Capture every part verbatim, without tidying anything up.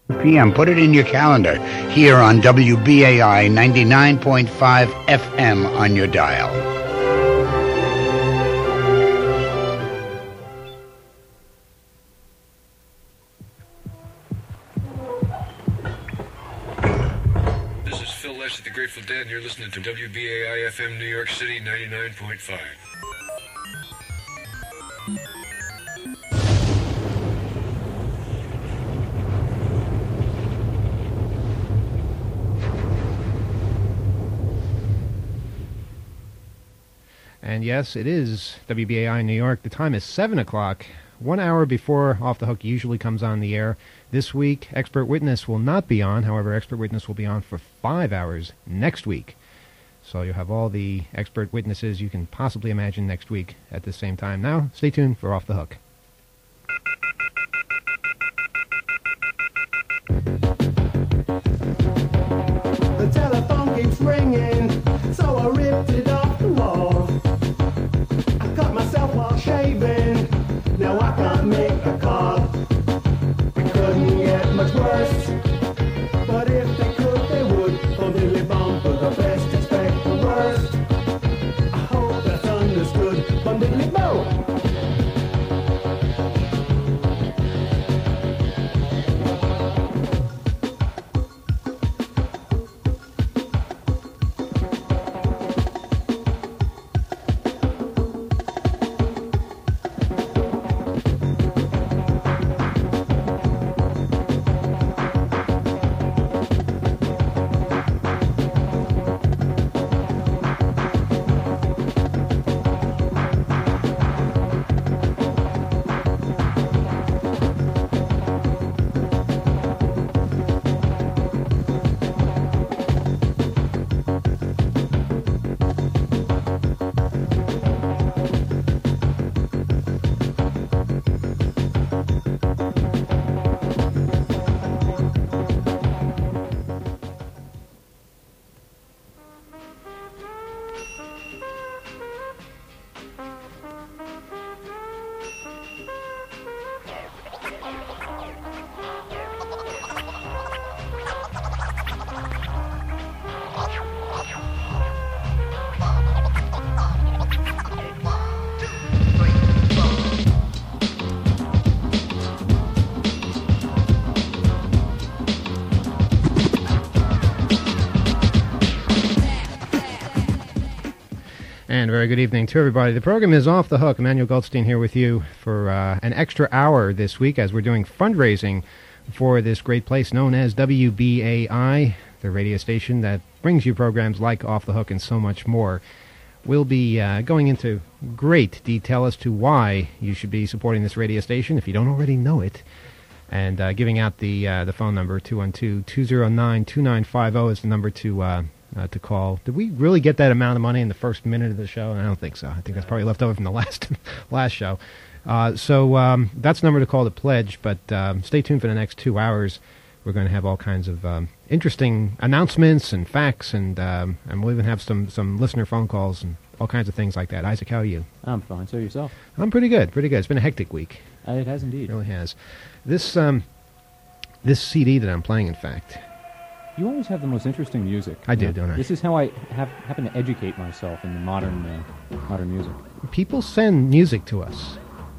p m. Put it in your calendar here on W B A I ninety-nine point five F M on your dial. This is Phil Lesh at the Grateful Dead, and you're listening to W B A I F M New York City ninety-nine point five. And yes, it is W B A I New York. The time is seven o'clock, one hour before Off the Hook usually comes on the air. This week, Expert Witness will not be on. However, Expert Witness will be on for five hours next week. So you'll have all the expert witnesses you can possibly imagine next week at the same time. Now, stay tuned for Off the Hook. The telephone keeps ringing, so I ripped it off the wall. I cut myself while shaving, now I can't make a call. It couldn't get much worse, but if they could, they would. Bum diddly bum, but the best expect the worst. I hope that's understood. Bum diddly bum. And a very good evening to everybody. The program is Off the Hook. Emmanuel Goldstein here with you for uh, an extra hour this week as we're doing fundraising for this great place known as W B A I, the radio station that brings you programs like Off the Hook and so much more. We'll be uh, going into great detail as to why you should be supporting this radio station if you don't already know it. And uh, giving out the uh, the phone number, two one two, two zero nine, two nine five zero is the number to uh, uh, to call. Did we really get that amount of money in the first minute of the show? I don't think so. I think that's probably left over from the last last show. Uh, so um, that's the number to call to pledge, but um, stay tuned for the next two hours. We're going to have all kinds of um, interesting announcements and facts, and um, and we'll even have some, some listener phone calls and all kinds of things like that. Isaac, how are you? I'm fine. So yourself? I'm pretty good, pretty good. It's been a hectic week. Uh, it has indeed. It really has. This um, this C D that I'm playing, in fact. You always have the most interesting music. I do, know? don't I? This is how I have, happen to educate myself in the modern uh, modern music. People send music to us.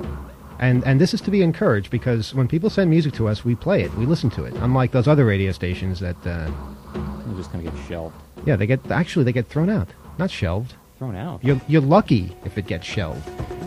And and this is to be encouraged, because when people send music to us, we play it, we listen to it. Unlike those other radio stations that uh, they just kind of get shelved. Yeah, they get actually they get thrown out, not shelved. Thrown out. You're you're lucky if it gets shelved.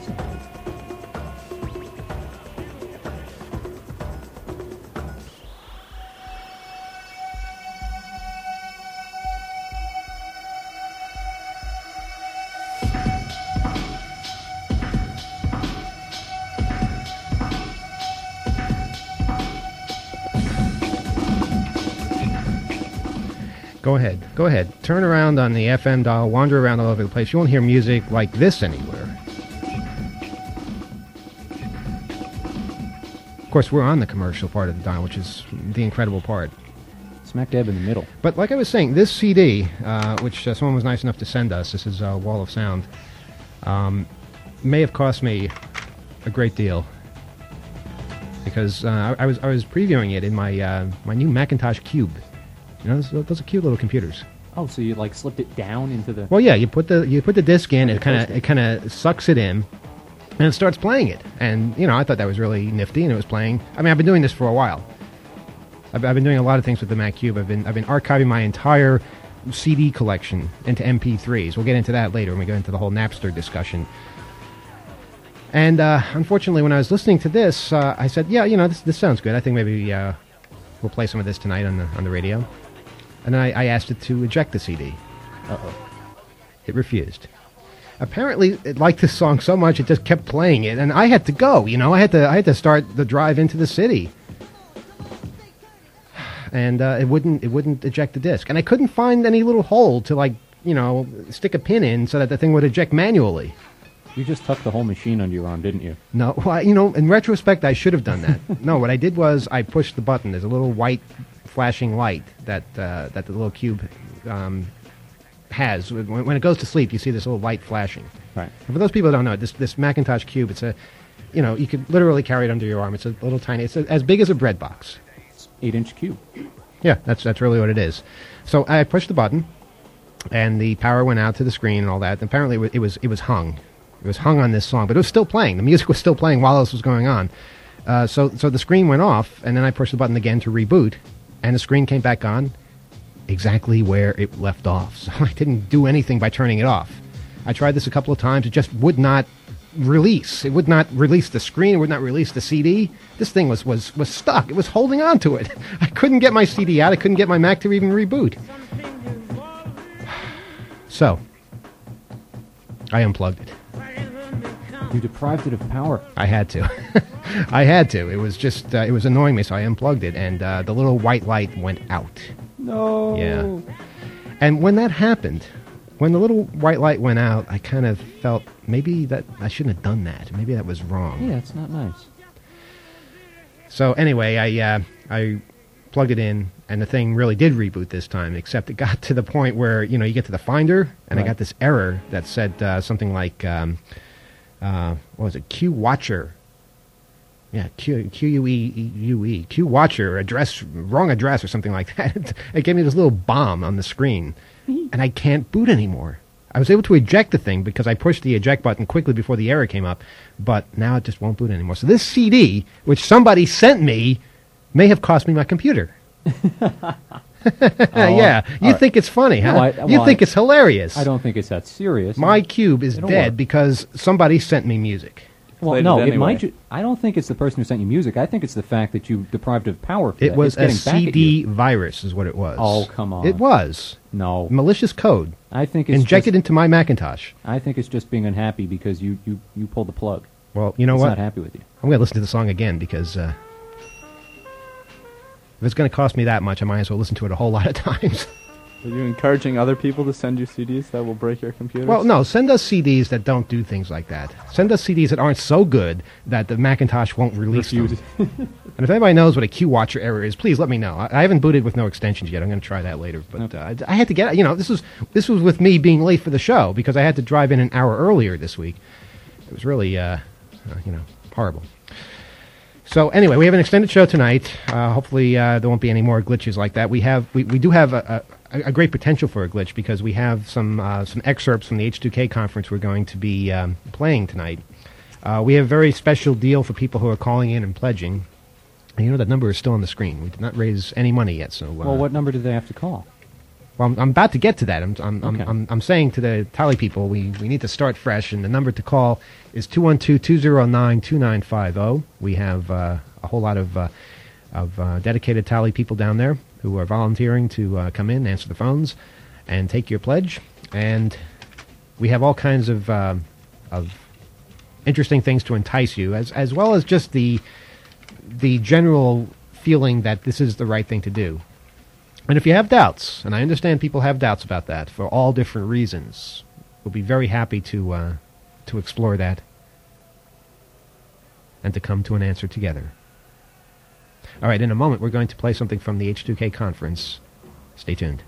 Go ahead. Go ahead. Turn around on the F M dial, wander around all over the place. You won't hear music like this anywhere. Of course, we're on the commercial part of the dial, which is the incredible part. Smack dab in the middle. But like I was saying, this C D, uh, which uh, someone was nice enough to send us, this is uh, Wall of Sound, um, may have cost me a great deal. because uh, I, I was I was previewing it in my uh, my new Macintosh Cube. You know, those, those are cute little computers. Oh, so you like slipped it down into the... Well, yeah, you put the you put the disc in, it kind of it kind of sucks it in, and it starts playing it. And you know, I thought that was really nifty, and it was playing. I mean, I've been doing this for a while. I've, I've been doing a lot of things with the Mac Cube. I've been I've been archiving my entire C D collection into M P threes. We'll get into that later when we go into the whole Napster discussion. And uh, unfortunately, when I was listening to this, uh, I said, "Yeah, you know, this this sounds good. I think maybe uh, we'll play some of this tonight on the on the radio." And then I, I asked it to eject the C D. Uh-oh. It refused. Apparently, it liked this song so much it just kept playing it, and I had to go. You know, I had to I had to start the drive into the city, and uh, it wouldn't it wouldn't eject the disc, and I couldn't find any little hole to like you know stick a pin in so that the thing would eject manually. You just tucked the whole machine under your arm, didn't you? No, well, you know, in retrospect, I should have done that. No, what I did was I pushed the button. There's a little white flashing light that uh, that the little cube um, has. When, when it goes to sleep, you see this little light flashing. Right. And for those people who don't know, this this Macintosh Cube, it's a, you know, you could literally carry it under your arm. It's a little tiny. It's a, as big as a bread box. Eight-inch cube. Yeah, that's that's really what it is. So I pushed the button, and the power went out to the screen and all that. And apparently, it was, it was it was hung. It was hung on this song, but it was still playing. The music was still playing while this was going on. Uh, so so the screen went off, and then I pushed the button again to reboot. And the screen came back on exactly where it left off. So I didn't do anything by turning it off. I tried this a couple of times. It just would not release. It would not release the screen. It would not release the C D. This thing was, was, was stuck. It was holding on to it. I couldn't get my C D out. I couldn't get my Mac to even reboot. So I unplugged it. You deprived it of power. I had to. I had to. It was just, uh, it was annoying me, so I unplugged it, and uh, the little white light went out. No. Yeah. And when that happened, when the little white light went out, I kind of felt maybe that I shouldn't have done that. Maybe that was wrong. Yeah, it's not nice. So anyway, I uh, I plugged it in, and the thing really did reboot this time, except it got to the point where, you know, you get to the Finder, and Right. I got this error that said uh, something like, um, uh, what was it, Q Watcher. Yeah, Q Q U E U E Q Watcher address wrong address or something like that. It gave me this little bomb on the screen, and I can't boot anymore. I was able to eject the thing because I pushed the eject button quickly before the error came up, but now it just won't boot anymore. So this C D, which somebody sent me, may have cost me my computer. Yeah, you right. think it's funny, huh? No, I- you well, think I- it's hilarious. I don't think it's that serious. My cube is It'll dead work. because somebody sent me music. Well, Played no, it it anyway. might. Ju- I don't think it's the person who sent you music. I think it's the fact that you deprived of power. For It that. was It's a getting back C at D you. virus is what it was. Oh, come on. It was. No, Malicious code I think it's injected Just, into my Macintosh. I think it's just being unhappy because you you you pulled the plug. Well, you know it's what? not happy with you. I'm going to listen to the song again because uh, if it's going to cost me that much, I might as well listen to it a whole lot of times. Are you encouraging other people to send you C Ds that will break your computer? Well, no, send us C Ds that don't do things like that. Send us C Ds that aren't so good that the Macintosh won't release Refuse. them. And if anybody knows what a Q Watcher error is, please let me know. I, I haven't booted with no extensions yet. I'm going to try that later. But uh, I, I had to get, you know, this was this was with me being late for the show because I had to drive in an hour earlier this week. It was really, uh, uh, you know, horrible. So anyway, we have an extended show tonight. Uh, hopefully, uh, there won't be any more glitches like that. We have, we, we do have a, a, a great potential for a glitch because we have some uh, some excerpts from the H two K conference we're going to be um, playing tonight. Uh, we have a very special deal for people who are calling in and pledging. And you know that number is still on the screen. We did not raise any money yet. So, uh, Well, what number do they have to call? well, I'm, I'm about to get to that. I'm, I'm, I'm, Okay. I'm, I'm saying to the tally people, we, we need to start fresh, and the number to call is two one two, two zero nine, two nine five zero. We have uh, a whole lot of uh, of uh, dedicated tally people down there who are volunteering to uh, come in, answer the phones, and take your pledge. And we have all kinds of uh, of interesting things to entice you, as as well as just the the general feeling that this is the right thing to do. And if you have doubts, and I understand people have doubts about that for all different reasons, we'll be very happy to uh, to explore that and to come to an answer together. All right, in a moment, we're going to play something from the H two K conference. Stay tuned.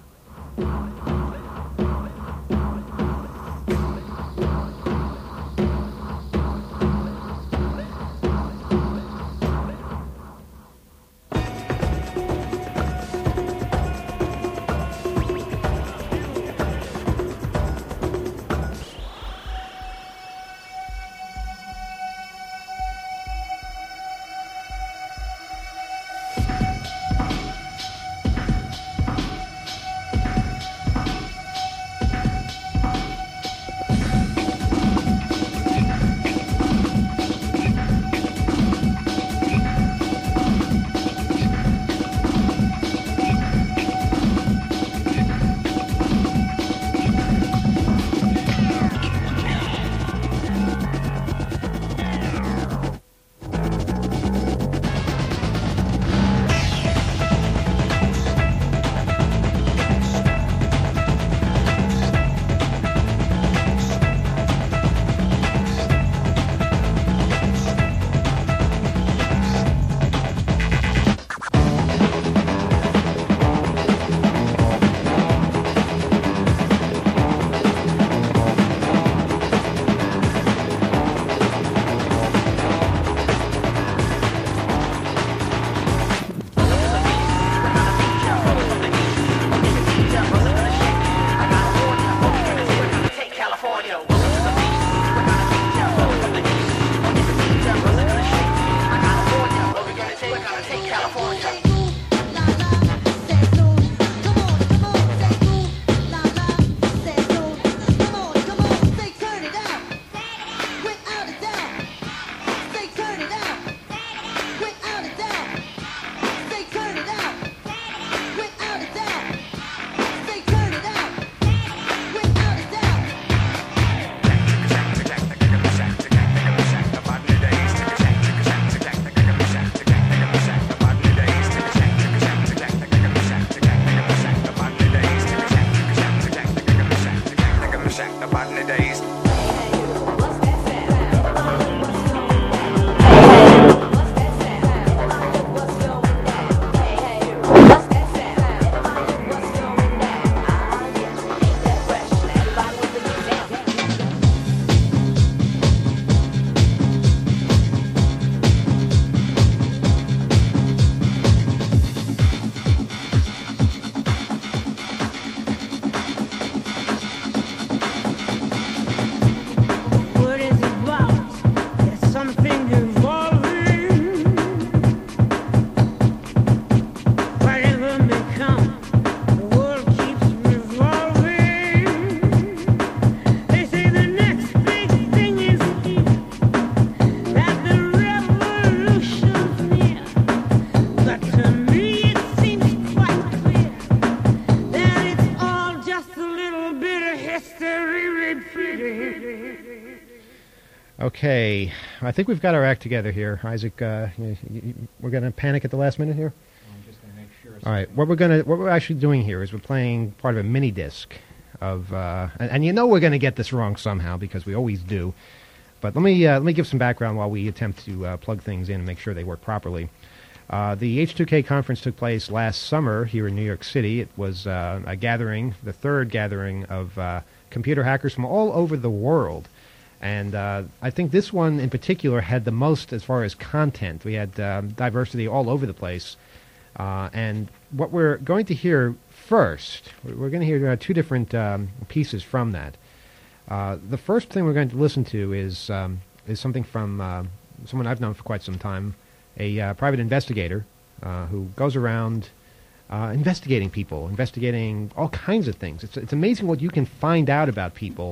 Okay, I think we've got our act together here. Isaac, uh, you, you, we're going to panic at the last minute here? I'm just going to make sure. All right, what we're going to, what we're actually doing here is we're playing part of a mini disc of, uh, and, and you know we're going to get this wrong somehow because we always do. But let me uh, let me give some background while we attempt to uh, plug things in and make sure they work properly. Uh, the H two K conference took place last summer here in New York City. It was uh, a gathering, the third gathering of uh, computer hackers from all over the world. And uh, I think this one in particular had the most as far as content. We had um, diversity all over the place. Uh, and what we're going to hear first, we're going to hear uh, two different um, pieces from that. Uh, the first thing we're going to listen to is um, is something from uh, someone I've known for quite some time, a uh, private investigator uh, who goes around uh, investigating people, investigating all kinds of things. It's, it's amazing what you can find out about people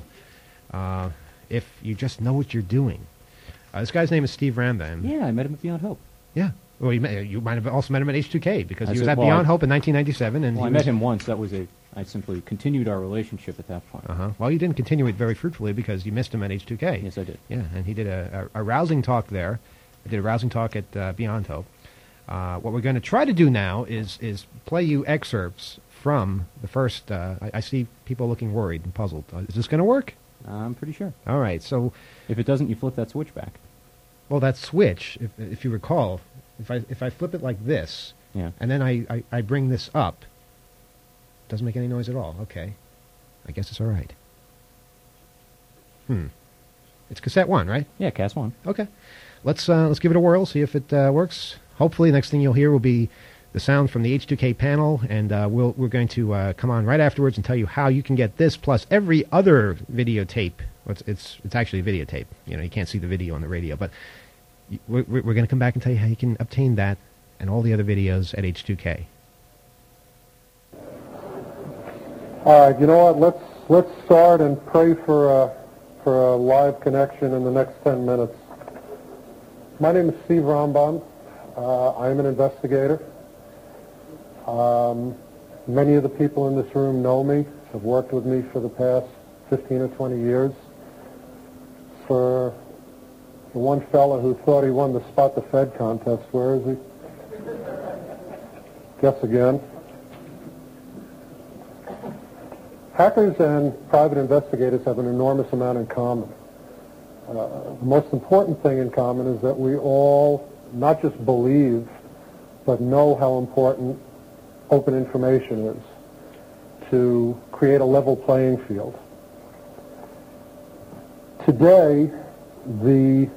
uh, if you just know what you're doing. Uh, this guy's name is Steve Rambam. Yeah, I met him at Beyond Hope. Yeah. Well, you, met, you might have also met him at H two K because I he was said, at well, Beyond I, Hope in nineteen ninety-seven. And well, he I met was, him once. That was a. I simply continued our relationship at that point. Uh-huh. Well, you didn't continue it very fruitfully because you missed him at H two K. Yes, I did. Yeah, and he did a, a, a rousing talk there. I did a rousing talk at uh, Beyond Hope. Uh, what we're going to try to do now is is play you excerpts from the first. Uh, I, I see people looking worried and puzzled. Uh, is this going to work? I'm pretty sure. All right. So, if it doesn't, you flip that switch back. well, that switch, if if you recall, if I if I flip it like this, Yeah. and then I, I, I bring this up, doesn't make any noise at all. Okay, I guess it's all right. Hmm. It's cassette one, right? Yeah, cast one. Okay. Let's uh, let's give it a whirl, see if it uh, works. Hopefully, next thing you'll hear will be the sound from the H two K panel, and uh, we'll, we're going to uh, come on right afterwards and tell you how you can get this plus every other videotape. Well, it's, it's it's actually a videotape. You know, you can't see the video on the radio, but y- we're, we're going to come back and tell you how you can obtain that and all the other videos at H two K. All right, you know what? Let's let's start and pray for a for a live connection in the next ten minutes. My name is Steve Rambam. Uh, I am an investigator. Um, many of the people in this room know me, have worked with me for the past fifteen or twenty years. For the one fella who thought he won the Spot the Fed contest, where is he? Guess again. Hackers and private investigators have an enormous amount in common. Uh, the most important thing in common is that we all not just believe, but know how important open information is to create a level playing field. Today, the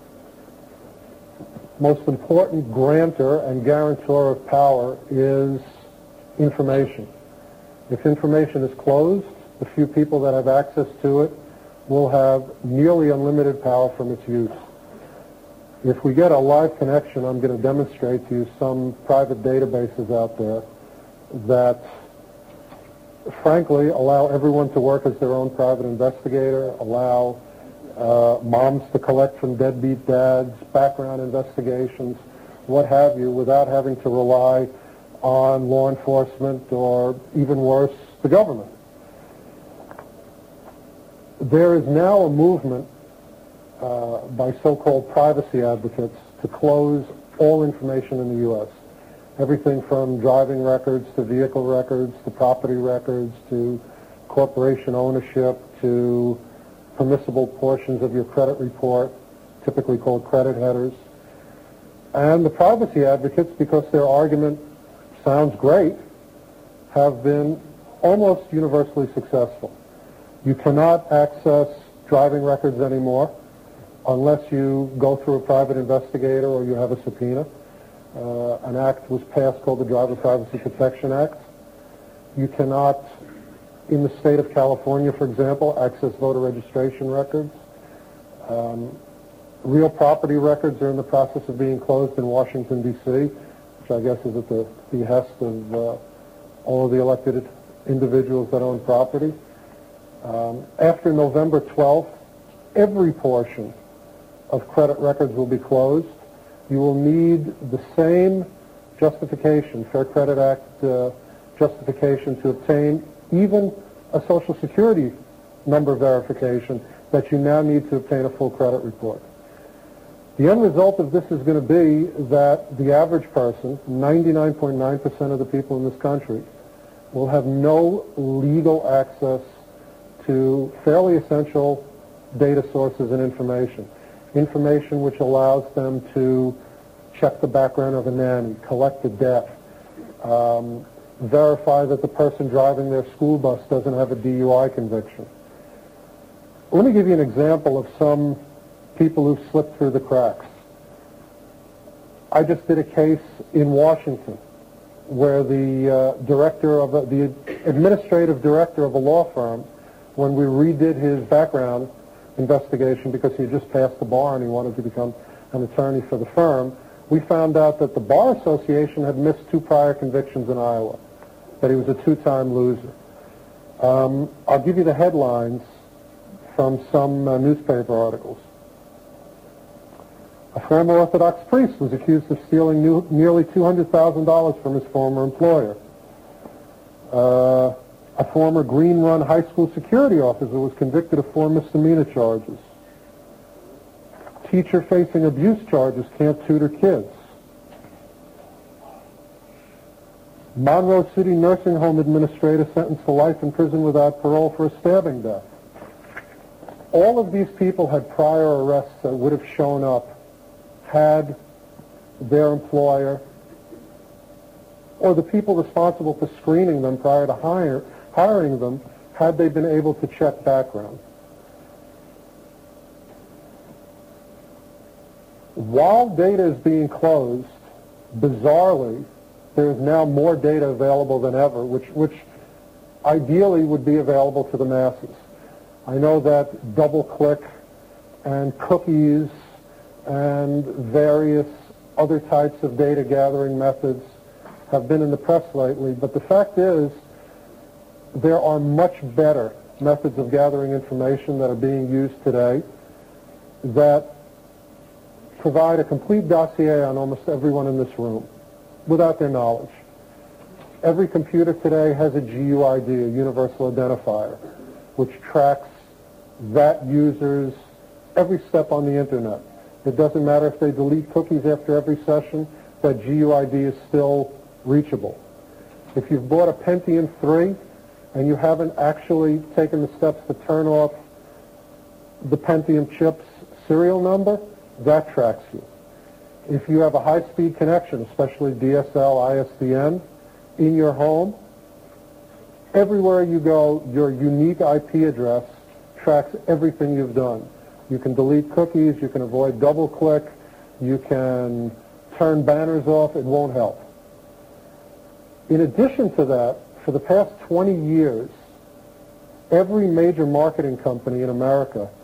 most important grantor and guarantor of power is information. If information is closed, the few people that have access to it will have nearly unlimited power from its use. If we get a live connection, I'm going to demonstrate to you some private databases out there that, frankly, allow everyone to work as their own private investigator, allow uh, moms to collect from deadbeat dads, background investigations, what have you, without having to rely on law enforcement or, even worse, the government. There is now a movement uh, by so-called privacy advocates to close all information in the U S Everything from driving records to vehicle records to property records to corporation ownership to permissible portions of your credit report, typically called credit headers. And the privacy advocates, because their argument sounds great, have been almost universally successful. You cannot access driving records anymore unless you go through a private investigator or you have a subpoena. Uh, an act was passed called the Driver Privacy Protection Act. You cannot, in the state of California, for example, access voter registration records. Um, real property records are in the process of being closed in Washington, D C, which I guess is at the behest of uh, all of the elected individuals that own property. Um, after November twelfth, every portion of credit records will be closed. You will need the same justification, Fair Credit Act uh, justification, to obtain even a Social Security number verification that you now need to obtain a full credit report. The end result of this is going to be that the average person, ninety-nine point nine percent of the people in this country, will have no legal access to fairly essential data sources and information. Information which allows them to check the background of a nanny, collect a debt, um, verify that the person driving their school bus doesn't have a D U I conviction. Let me give you an example of some people who've slipped through the cracks. I just did a case in Washington where the uh, director of a, the administrative director of a law firm, when we redid his background investigation because he had just passed the bar and he wanted to become an attorney for the firm, we found out that the Bar Association had missed two prior convictions in Iowa, that he was a two-time loser. Um, I'll give you the headlines from some uh, newspaper articles. A former Orthodox priest was accused of stealing new, nearly two hundred thousand dollars from his former employer. Uh, a former Green Run high school security officer was convicted of four misdemeanor charges. Teacher facing abuse charges can't tutor kids. Monroe City nursing home administrator sentenced to life in prison without parole for a stabbing death. All of these people had prior arrests that would have shown up had their employer or the people responsible for screening them prior to hire, hiring them, had they been able to check background. While data is being closed, bizarrely, there is now more data available than ever, which, which ideally would be available to the masses. I know that DoubleClick and cookies and various other types of data gathering methods have been in the press lately, but the fact is there are much better methods of gathering information that are being used today that provide a complete dossier on almost everyone in this room without their knowledge. Every computer today has a G U I D, a universal identifier, which tracks that user's every step on the internet. It doesn't matter if they delete cookies after every session, that G U I D is still reachable. If you've bought a Pentium three and you haven't actually taken the steps to turn off the Pentium chip's serial number, that tracks you. If you have a high-speed connection, especially D S L, I S D N, in your home, everywhere you go, your unique I P address tracks everything you've done. You can delete cookies, you can avoid double-click, you can turn banners off, it won't help. In addition to that, for the past twenty years, every major marketing company in America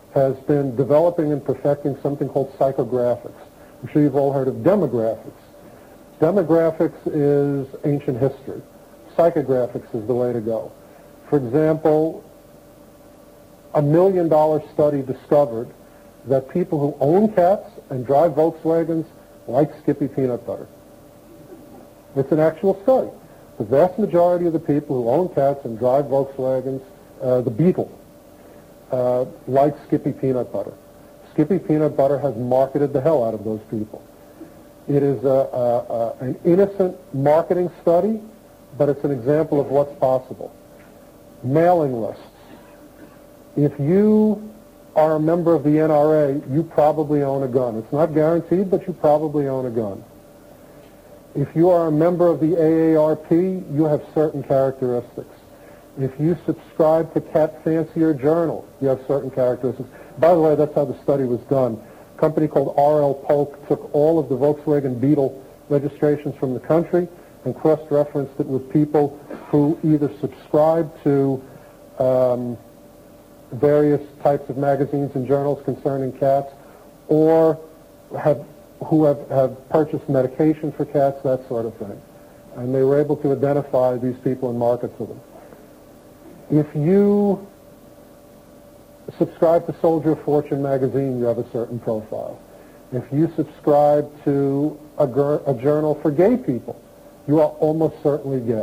has been developing and perfecting something called psychographics. I'm sure you've all heard of demographics. Demographics is ancient history. Psychographics is the way to go. For example, a million dollar study discovered that people who own cats and drive Volkswagens like Skippy peanut butter. It's an actual study. The vast majority of the people who own cats and drive Volkswagens, uh, the Beetle, uh, like Skippy peanut butter. Skippy peanut butter has marketed the hell out of those people. It is a, a, a, an innocent marketing study, but it's an example of what's possible. Mailing lists. If you are a member of the N R A, you probably own a gun. It's not guaranteed, but you probably own a gun. If you are a member of the A A R P, you have certain characteristics. If you subscribe to Cat Fancier Journal, you have certain characteristics. By the way, that's how the study was done. A company called R L Polk took all of the Volkswagen Beetle registrations from the country and cross-referenced it with people who either subscribed to um, various types of magazines and journals concerning cats, or have, who have, have purchased medication for cats, that sort of thing. And they were able to identify these people and market to them. If you subscribe to Soldier of Fortune magazine, you have a certain profile. If you subscribe to a, gr- a journal for gay people, you are almost certainly gay.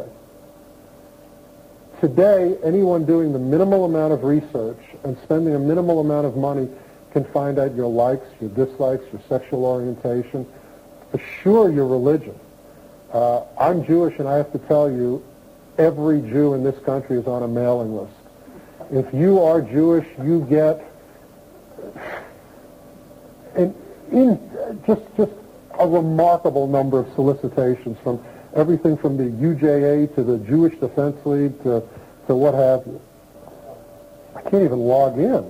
Today, anyone doing the minimal amount of research and spending a minimal amount of money can find out your likes, your dislikes, your sexual orientation, for sure your religion. Uh, I'm Jewish, and I have to tell you, every Jew in this country is on a mailing list. If you are Jewish, you get in, in just just a remarkable number of solicitations from everything from the U J A to the Jewish Defense League to, to what have you. I can't even log in.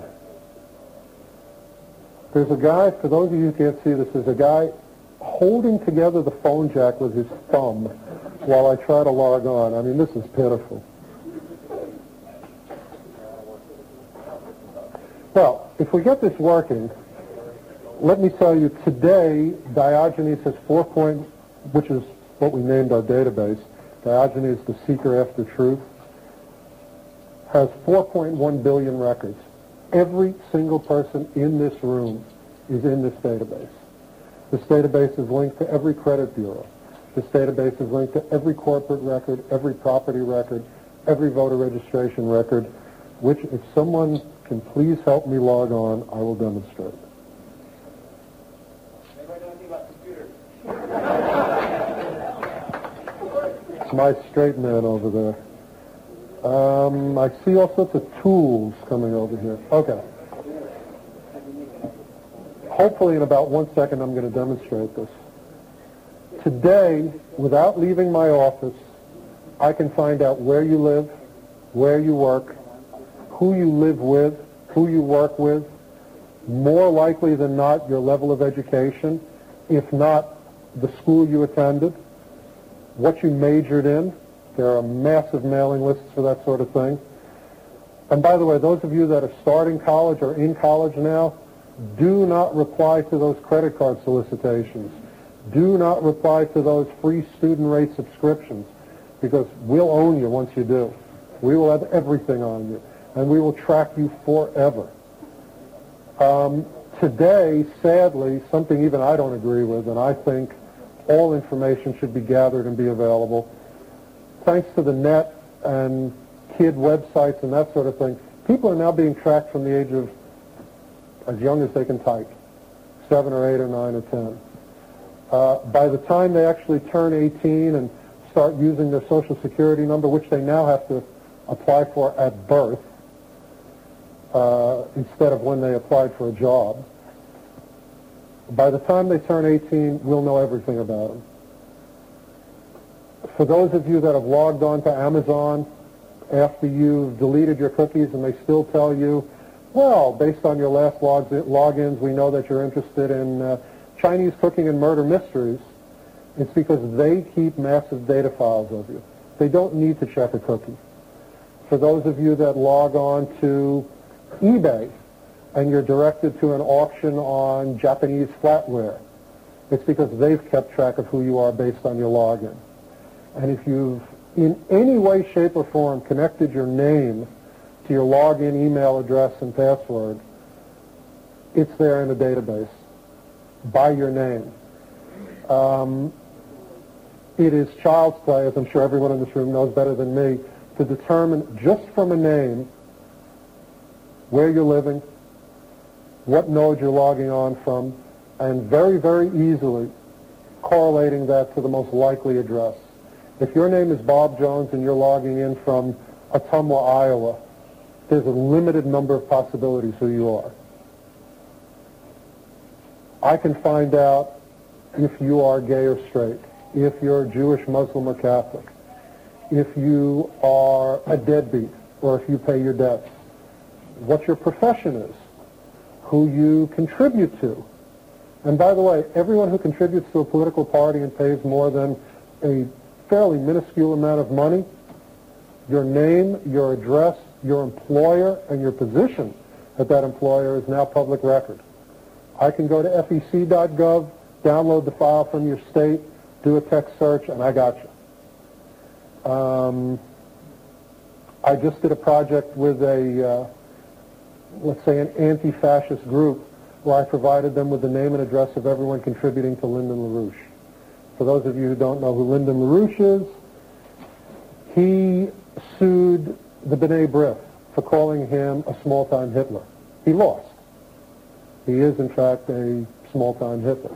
There's a guy, for those of you who can't see this, there's a guy holding together the phone jack with his thumb while I try to log on. I mean, this is pitiful. Well, if we get this working, let me tell you, today, Diogenes has four point, which is what we named our database, Diogenes, the seeker after truth, has four point one billion records. Every single person in this room is in this database. This database is linked to every credit bureau. This database is linked to every corporate record, every property record, every voter registration record, which, if someone can please help me log on, I will demonstrate. Anybody know anything about computers? It's my straight man over there. Um, I see all sorts of tools coming over here. Okay. Hopefully in about one second I'm going to demonstrate this. Today, without leaving my office, I can find out where you live, where you work, who you live with, who you work with, more likely than not your level of education, if not the school you attended, what you majored in. There are massive mailing lists for that sort of thing. And by the way, those of you that are starting college or in college now, do not reply to those credit card solicitations. Do not reply to those free student rate subscriptions, because we'll own you once you do. We will have everything on you, and we will track you forever. Um, today, sadly, something even I don't agree with, and I think all information should be gathered and be available. Thanks to the net and kid websites and that sort of thing, people are now being tracked from the age of as young as they can type, seven or eight or nine or ten. Uh, by the time they actually turn eighteen and start using their Social Security number, which they now have to apply for at birth, uh, instead of when they applied for a job, by the time they turn eighteen, we'll know everything about them. For those of you that have logged on to Amazon after you've deleted your cookies and they still tell you, well, based on your last log- logins, we know that you're interested in uh, Chinese cooking and murder mysteries, it's because they keep massive data files of you. They don't need to check a cookie. For those of you that log on to eBay and you're directed to an auction on Japanese flatware, it's because they've kept track of who you are based on your login. And if you've in any way, shape, or form connected your name to your login email address and password, it's there in the database by your name. Um, it is child's play, as I'm sure everyone in this room knows better than me, to determine just from a name where you're living, what node you're logging on from, and very, very easily correlating that to the most likely address. If your name is Bob Jones and you're logging in from Ottumwa, Iowa, there's a limited number of possibilities who you are. I can find out if you are gay or straight, if you're Jewish, Muslim, or Catholic, if you are a deadbeat, or if you pay your debts, what your profession is, who you contribute to. And by the way, everyone who contributes to a political party and pays more than a fairly minuscule amount of money, your name, your address, your employer, and your position at that employer is now public record. I can go to F E C dot gov, download the file from your state, do a text search, and I got you. Um, I just did a project with a, uh, let's say, an anti-fascist group where I provided them with the name and address of everyone contributing to Lyndon LaRouche. For those of you who don't know who Lyndon LaRouche is, he sued the B'nai B'rith for calling him a small-time Hitler. He lost. He is, in fact, a small-time Hitler.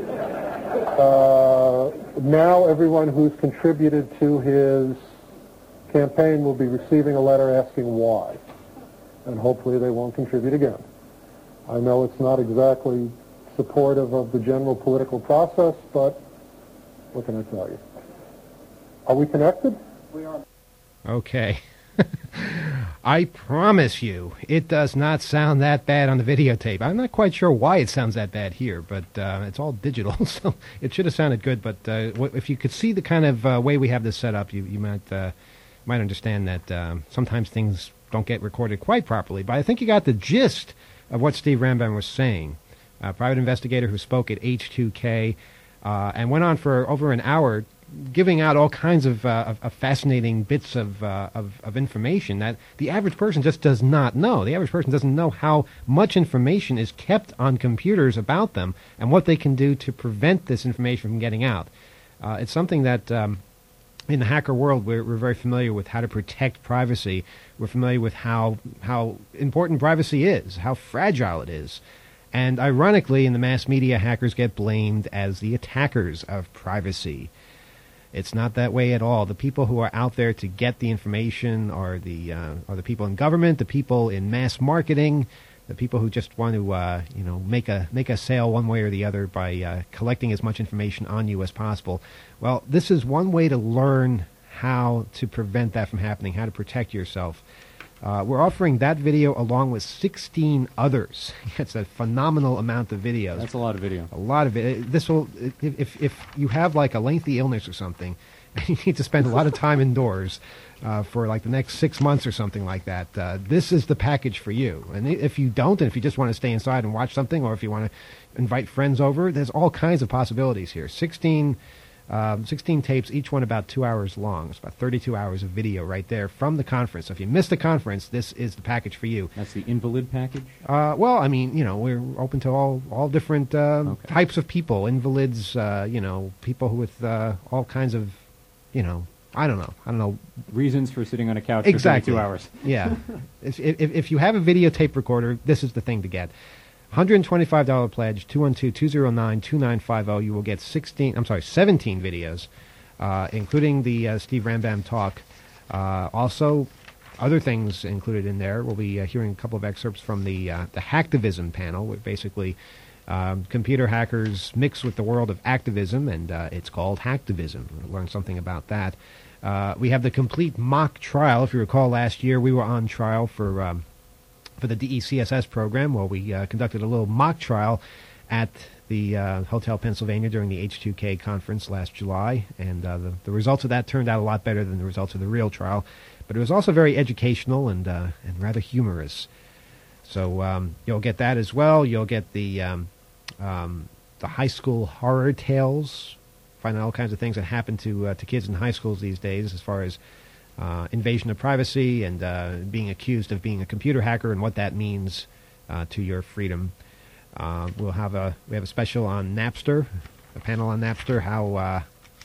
Uh, now everyone who's contributed to his campaign will be receiving a letter asking why, and hopefully they won't contribute again. I know it's not exactly supportive of the general political process, but what can I tell you? Are we connected? We are. Okay. I promise you, it does not sound that bad on the videotape. I'm not quite sure why it sounds that bad here, but uh, it's all digital, so it should have sounded good. But uh, if you could see the kind of uh, way we have this set up, you, you might uh, might understand that um, sometimes things don't get recorded quite properly. But I think you got the gist of what Steve Rambam was saying. A private investigator who spoke at H two K uh, and went on for over an hour giving out all kinds of, uh, of, of fascinating bits of, uh, of of information that the average person just does not know. The average person doesn't know how much information is kept on computers about them and what they can do to prevent this information from getting out. Uh, it's something that um, in the hacker world we're, we're very familiar with how to protect privacy. We're familiar with how how important privacy is, how fragile it is. And ironically, in the mass media, hackers get blamed as the attackers of privacy. It's not that way at all. The people who are out there to get the information are the uh, are the people in government, the people in mass marketing, the people who just want to uh, you know make a make a sale one way or the other by uh, collecting as much information on you as possible. Well, this is one way to learn how to prevent that from happening, how to protect yourself. Uh, we're offering that video along with sixteen others. It's a phenomenal amount of videos. That's a lot of video. A lot of it. This will, if if you have like a lengthy illness or something, and you need to spend a lot of time indoors uh, for like the next six months or something like that, uh, this is the package for you. And if you don't, and if you just want to stay inside and watch something, or if you want to invite friends over, there's all kinds of possibilities here. Sixteen. Um, sixteen tapes, each one about two hours long. It's about thirty-two hours of video right there from the conference. So if you missed the conference, this is the package for you. That's the invalid package? Uh, well, I mean, you know, we're open to all, all different uh, okay. types of people. Invalids, uh, you know, people with uh, all kinds of, you know, I don't know. I don't know. Reasons for sitting on a couch exactly. for two hours. Yeah. if, if, if you have a videotape recorder, this is the thing to get. one hundred twenty-five dollars pledge, two one two, two zero nine, two nine five zero. You will get sixteen, I'm sorry, seventeen videos, uh, including the uh, Steve Rambam talk. Uh, also, other things included in there. We'll be uh, hearing a couple of excerpts from the uh, the Hacktivism panel, where basically um, computer hackers mix with the world of activism, and uh, it's called Hacktivism. We'll learn something about that. Uh, we have the complete mock trial. If you recall, last year we were on trial for... Um, for the D E C S S program, where we uh, conducted a little mock trial at the uh, Hotel Pennsylvania during the H two K conference last July, and uh, the, the results of that turned out a lot better than the results of the real trial, but it was also very educational and uh, and rather humorous. So um, you'll get that as well. You'll get the um, um, the high school horror tales, find out all kinds of things that happen to uh, to kids in high schools these days, as far as uh, invasion of privacy and uh, being accused of being a computer hacker and what that means uh, to your freedom. Uh, we'll have a we have a special on Napster, a panel on Napster, how uh,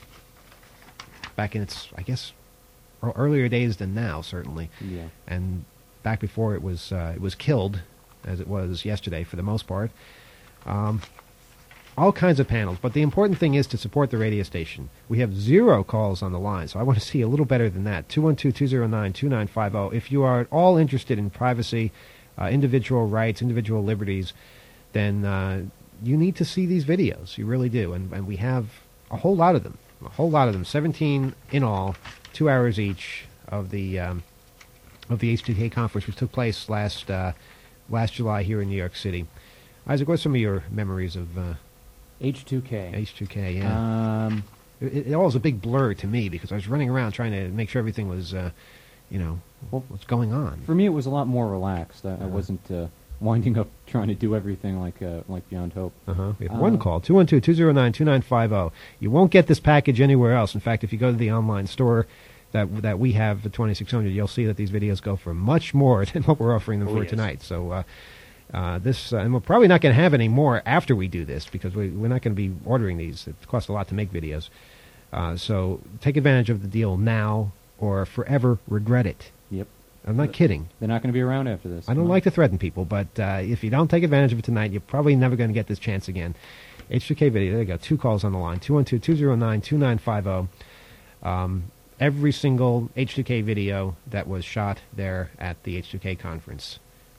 back in its I guess earlier days than now, certainly, Yeah. and back before it was uh, it was killed, as it was yesterday for the most part. Um, all kinds of panels, but the important thing is to support the radio station. We have zero calls on the line, so I want to see a little better than that. two one two, two zero nine, two nine five zero. If you are at all interested in privacy, uh, individual rights, individual liberties, then uh, you need to see these videos. You really do, and, and we have a whole lot of them, a whole lot of them, seventeen in all, two hours each of the um, of the H two K conference, which took place last uh, last July here in New York City. Isaac, what are some of your memories of uh, H two K. H two K? Yeah, Um, it, it all was a big blur to me because I was running around trying to make sure everything was, uh, you know, Well, what's going on. for me, it was a lot more relaxed. I, I Uh-huh. wasn't uh, winding up trying to do everything like uh, like Beyond Hope. Uh-huh. We have Uh, one call, two one two, two zero nine, two nine five zero. You won't get this package anywhere else. In fact, if you go to the online store that that we have, the twenty-six hundred, you'll see that these videos go for much more than what we're offering them Oh, for yes. tonight. So uh, uh, this, uh, and we're probably not going to have any more after we do this because we, we're not going to be ordering these. It costs a lot to make videos. Uh, so take advantage of the deal now or forever regret it. Yep. I'm not kidding. They're not going to be around after this. I don't No. like to threaten people, but uh, if you don't take advantage of it tonight, you're probably never going to get this chance again. H two K video, there you go, two calls on the line, two one two, two zero nine, two nine five zero. Um, every single H two K video that was shot there at the H two K conference.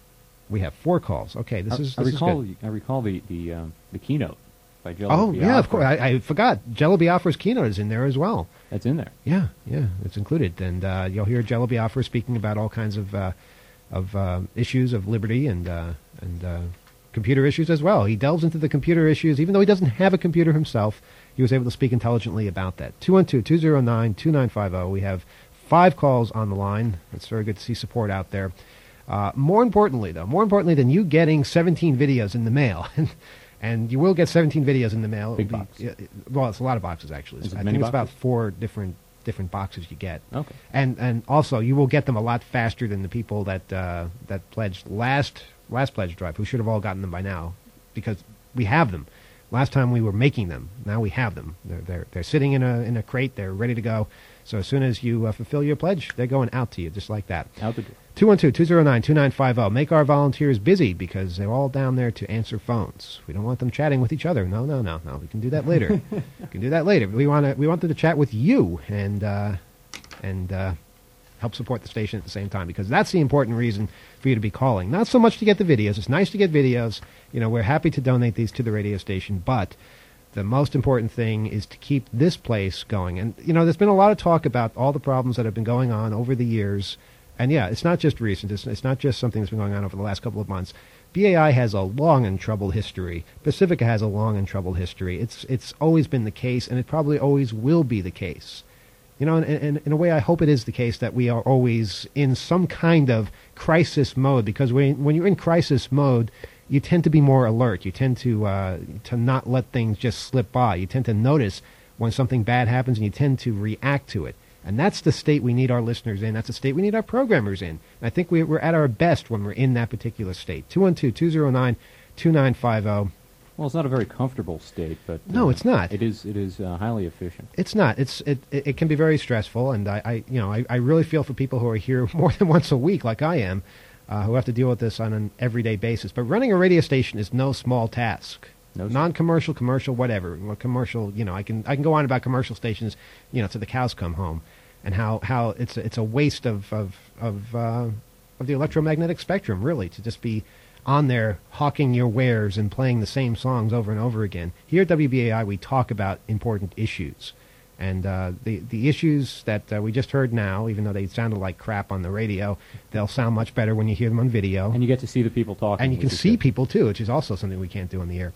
We have four calls. Okay, this I, is I this recall. is good. I recall the the um, the keynote by Jello Oh, yeah, of Biafra. course. I, I forgot. Jello Biafra's keynote is in there as well. That's in there. Yeah, yeah, it's included, and uh, you'll hear Jello Biafra speaking about all kinds of uh, of uh, issues of liberty and uh, and uh, computer issues as well. He delves into the computer issues, even though he doesn't have a computer himself. He was able to speak intelligently about that. two one two, two zero nine, two nine five zero. We have five calls on the line. It's very good to see support out there. Uh, more importantly, though, more importantly than you getting seventeen videos in the mail, and you will get seventeen videos in the mail. Big It'll box. be- yeah, well, it's a lot of boxes actually. Is it I many think it's about boxes? four different different boxes you get. Okay. And and also you will get them a lot faster than the people that uh, that pledged last last pledge drive, who should have all gotten them by now, because we have them. Last time we were making them. Now we have them. They're they're, they're sitting in a in a crate. They're ready to go. So as soon as you uh, fulfill your pledge, they're going out to you just like that. Out the door. two one two, two zero nine, two nine five zero. Make our volunteers busy because they're all down there to answer phones. We don't want them chatting with each other. No, no, no, no. We can do that later. We can do that later. We want to. We want them to chat with you and uh, and uh, help support the station at the same time, because that's the important reason for you to be calling. Not so much to get the videos. It's nice to get videos. You know, we're happy to donate these to the radio station, but the most important thing is to keep this place going. And, you know, there's been a lot of talk about all the problems that have been going on over the years. And, yeah, it's not just recent. It's, it's not just something that's been going on over the last couple of months. B A I has a long and troubled history. Pacifica has a long and troubled history. It's it's always been the case, and it probably always will be the case. You know, and, and in a way, I hope it is the case that we are always in some kind of crisis mode, because when, when you're in crisis mode, you tend to be more alert. You tend to uh, to not let things just slip by. You tend to notice when something bad happens, and you tend to react to it. And that's the state we need our listeners in. That's the state we need our programmers in. And I think we, we're at our best when we're in that particular state. two one two, two zero nine, two nine five zero. Well, it's not a very comfortable state, but No, uh, it's not. It is. It is uh, highly efficient. It's not. It's it. It it can be very stressful, and I, I you know, I, I really feel for people who are here more than once a week, like I am, uh, who have to deal with this on an everyday basis. But running a radio station is no small task. No, sir. Non-commercial, commercial, whatever. Well, commercial, you know, I can I can go on about commercial stations, you know, till the cows come home, and how, how it's a, it's a waste of of of uh, of the electromagnetic spectrum, really, to just be on there hawking your wares and playing the same songs over and over again. Here at W B A I, we talk about important issues. And uh, the, the issues that uh, we just heard now, even though they sounded like crap on the radio, they'll sound much better when you hear them on video. And you get to see the people talking. And you can which is see good. people, too, which is also something we can't do on the air.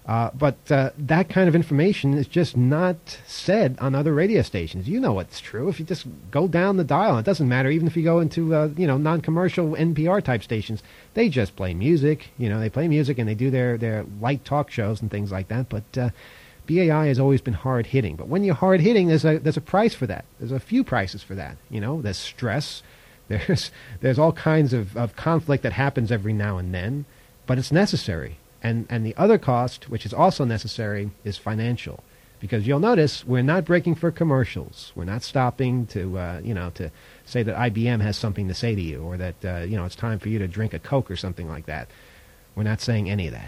Uh, but uh, that kind of information is just not said on other radio stations. You know it's true. If you just go down the dial, it doesn't matter. Even if you go into uh, you know non-commercial N P R type stations, they just play music. You know, they play music and they do their, their light talk shows and things like that. But uh, B A I has always been hard hitting. But when you're hard hitting, there's a there's a price for that. There's a few prices for that. You know, there's stress. There's there's all kinds of, of conflict that happens every now and then, but it's necessary. And and the other cost, which is also necessary, is financial, because you'll notice we're not breaking for commercials. We're not stopping to uh, you know to say that I B M has something to say to you, or that uh, you know it's time for you to drink a Coke or something like that. We're not saying any of that.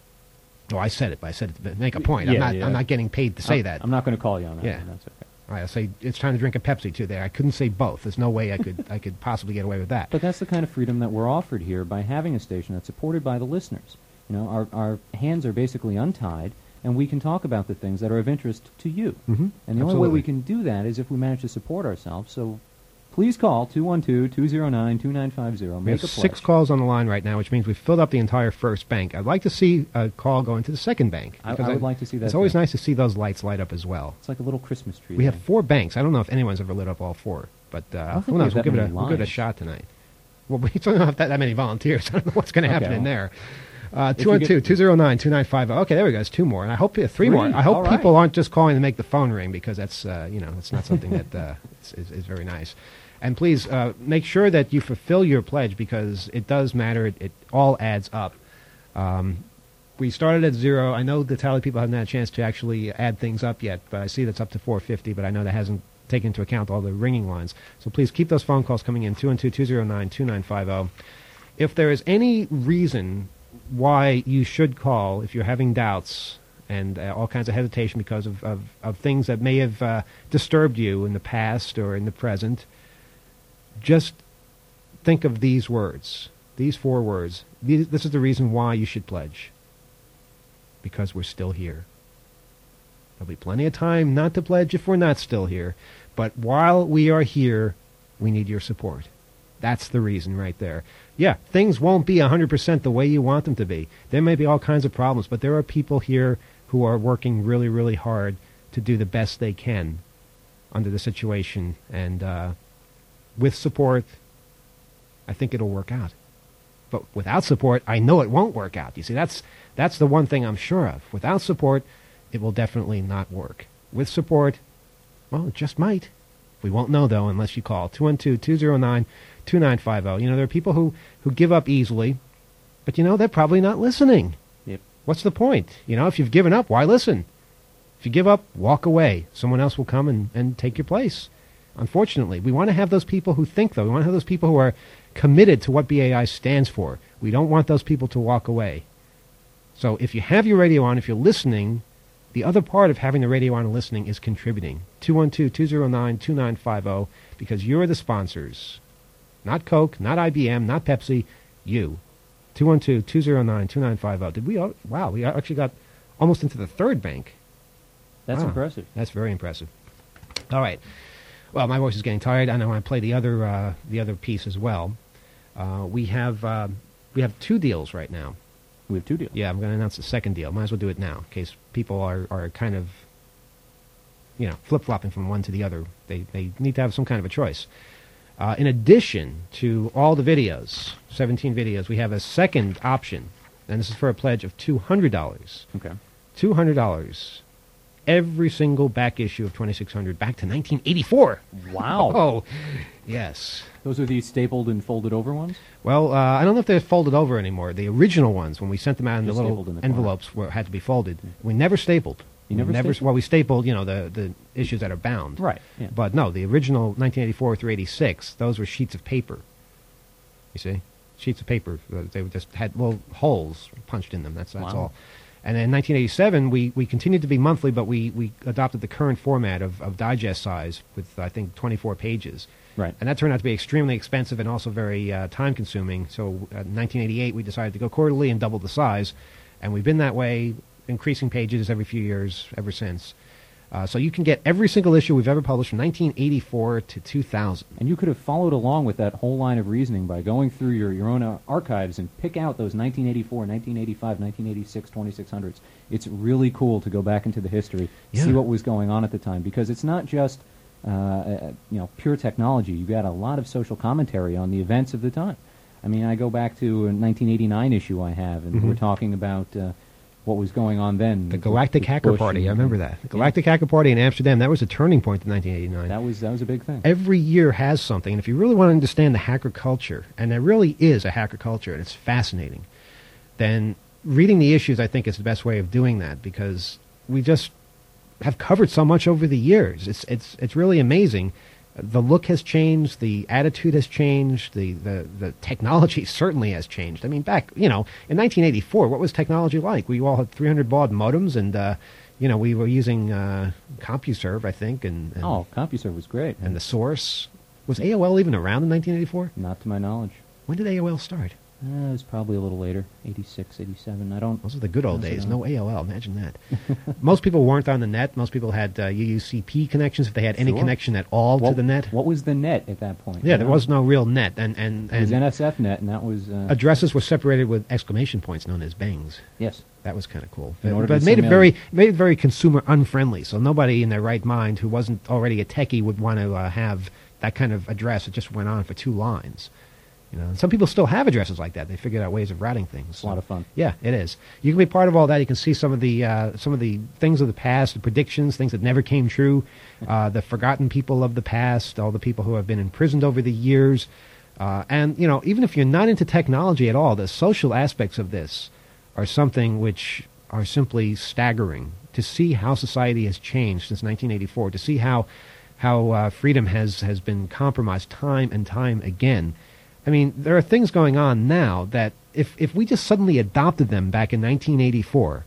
Oh, I said it, but I said it to make a point. Yeah, I'm not yeah. I'm not getting paid to say I'm, that. I'm not going to call you on that. Yeah. one. That's okay. All right, I'll say it's time to drink a Pepsi too. There, I couldn't say both. There's no way I could I could possibly get away with that. But that's the kind of freedom that we're offered here by having a station that's supported by the listeners. You know, our, our hands are basically untied, and we can talk about the things that are of interest to you. Mm-hmm. And the only way we can do that is if we manage to support ourselves. So please call two one two, two zero nine, two nine five zero. We Make have a pledge. six calls on the line right now, which means we've filled up the entire first bank. I'd like to see a call go into the second bank. I, because I would like to see that. It's always too. nice to see those lights light up as well. It's like a little Christmas tree. We there. have four banks. I don't know if anyone's ever lit up all four, but uh, don't think who we knows? have We'll that give, it a, many we'll give it a lines. shot tonight. Well, we don't have that, that many volunteers. I don't know what's going to happen Okay, in well. there. Uh, If two you one two, get- two zero nine, two nine five zero. Okay, there we go. It's two more. And I hope uh, three, Three, more. I hope all right. people aren't just calling to make the phone ring, because that's, uh, you know, that's not something that uh, is, is, is very nice. And please uh, make sure that you fulfill your pledge, because it does matter. It, it all adds up. Um, we started at zero. I know the tally people haven't had a chance to actually add things up yet, but I see that's up to four fifty, but I know that hasn't taken into account all the ringing lines. So please keep those phone calls coming in, two one two, two zero nine, two nine five zero. If there is any reason why you should call, if you're having doubts and uh, all kinds of hesitation because of, of, of things that may have uh, disturbed you in the past or in the present, just think of these words, these four words. These, this is the reason why you should pledge. Because we're still here. There'll be plenty of time not to pledge if we're not still here. But while we are here, we need your support. That's the reason right there. Yeah, things won't be one hundred percent the way you want them to be. There may be all kinds of problems, but there are people here who are working really, really hard to do the best they can under the situation. And uh, with support, I think it'll work out. But without support, I know it won't work out. You see, that's that's the one thing I'm sure of. Without support, it will definitely not work. With support, well, it just might. We won't know, though, unless you call two one two, two zero nine, two nine five zero. You know, there are people who, who give up easily, but, you know, they're probably not listening. Yep. What's the point? You know, if you've given up, why listen? If you give up, walk away. Someone else will come and, and take your place. Unfortunately, we want to have those people who think, though. We want to have those people who are committed to what B A I stands for. We don't want those people to walk away. So if you have your radio on, if you're listening, the other part of having the radio on and listening is contributing. two one two, two zero nine, two nine five zero, because you're the sponsors. Not Coke, not I B M, not Pepsi, you. two one two, two zero nine, two nine five zero. Did we, al- wow, we actually got almost into the third bank. That's Wow. impressive. That's very impressive. All right. Well, my voice is getting tired. I want to play the other uh, the other piece as well. Uh, we have uh, we have two deals right now. We have two deals. Yeah, I'm going to announce the second deal. Might as well do it now, in case people are, are kind of, you know, flip-flopping from one to the other. They they need to have some kind of a choice. Uh, in addition to all the videos, seventeen videos, we have a second option, and this is for a pledge of two hundred dollars. Okay. two hundred dollars. Every single back issue of twenty-six hundred back to nineteen eighty-four. Wow. Oh, yes. Those are the stapled and folded over ones? Well, uh, I don't know if they're folded over anymore. The original ones, when we sent them out in the Just little stapled in the envelopes, were, had to be folded. We never stapled. You never We stapled? Well, we stapled, you know, the, the issues that are bound. Right, yeah. But no, the original nineteen eighty-four through eighty-six, those were sheets of paper. You see? Sheets of paper. Uh, They just had, well, holes punched in them. That's, that's Wow. all. And in nineteen eighty-seven, we, we continued to be monthly, but we, we adopted the current format of, of digest size with, I think, twenty-four pages. Right. And that turned out to be extremely expensive and also very uh, time-consuming. So uh, in nineteen eighty-eight, we decided to go quarterly and double the size. And we've been that way, increasing pages every few years ever since. Uh, so you can get every single issue we've ever published from nineteen eighty-four to two thousand. And you could have followed along with that whole line of reasoning by going through your, your own uh, archives and pick out those nineteen eighty-four, nineteen eighty-five, nineteen eighty-six, twenty-six hundreds. It's really cool to go back into the history, Yeah. see what was going on at the time, because it's not just uh, uh, you know pure technology. You've got a lot of social commentary on the events of the time. I mean, I go back to a nineteen eighty-nine issue I have, and Mhm. we're talking about uh, what was going on then. The with- Galactic with Hacker Bush Party, and- I remember that. The Galactic Hacker Party in Amsterdam, that was a turning point in nineteen eighty-nine. That was that was a big thing. Every year has something, and if you really want to understand the hacker culture, and there really is a hacker culture, and it's fascinating, then reading the issues, I think, is the best way of doing that, because we just have covered so much over the years. It's it's it's really amazing. The look has changed, the attitude has changed, the, the, the technology certainly has changed. I mean, back, you know, in nineteen eighty-four, what was technology like? We all had three hundred baud modems, and, uh, you know, we were using uh, CompuServe, I think, and, and, Oh, CompuServe was great. and the Source. Was A O L even around in nineteen eighty-four? Not to my knowledge. When did A O L start? Uh, it was probably a little later, eighty-six, eighty-seven. I don't... Those are the good old Honestly days. don't. No A O L. Imagine that. Most people weren't on the net. Most people had uh, U U C P connections, if they had any Sure. connection at all what, to the net. What was the net at that point? Yeah, You there know? was no real net, and and, It was and N S F net, and that was... Uh, addresses were separated with exclamation points, known as bangs. yes. That was kind of cool. In But order but to it made send it very mail. made it very consumer unfriendly. So nobody in their right mind who wasn't already a techie would want to uh, have that kind of address that just went on for two lines. You know, and some people still have addresses like that. They figured out ways of routing things. It's a lot of fun. Yeah, it is. You can be part of all that. You can see some of the uh, some of the things of the past, the predictions, things that never came true, uh, the forgotten people of the past, all the people who have been imprisoned over the years, uh, and you know, even if you're not into technology at all, the social aspects of this are something which are simply staggering. To see how society has changed since nineteen eighty-four, to see how how uh, freedom has has been compromised time and time again. I mean, there are things going on now that if, if we just suddenly adopted them back in nineteen eighty-four,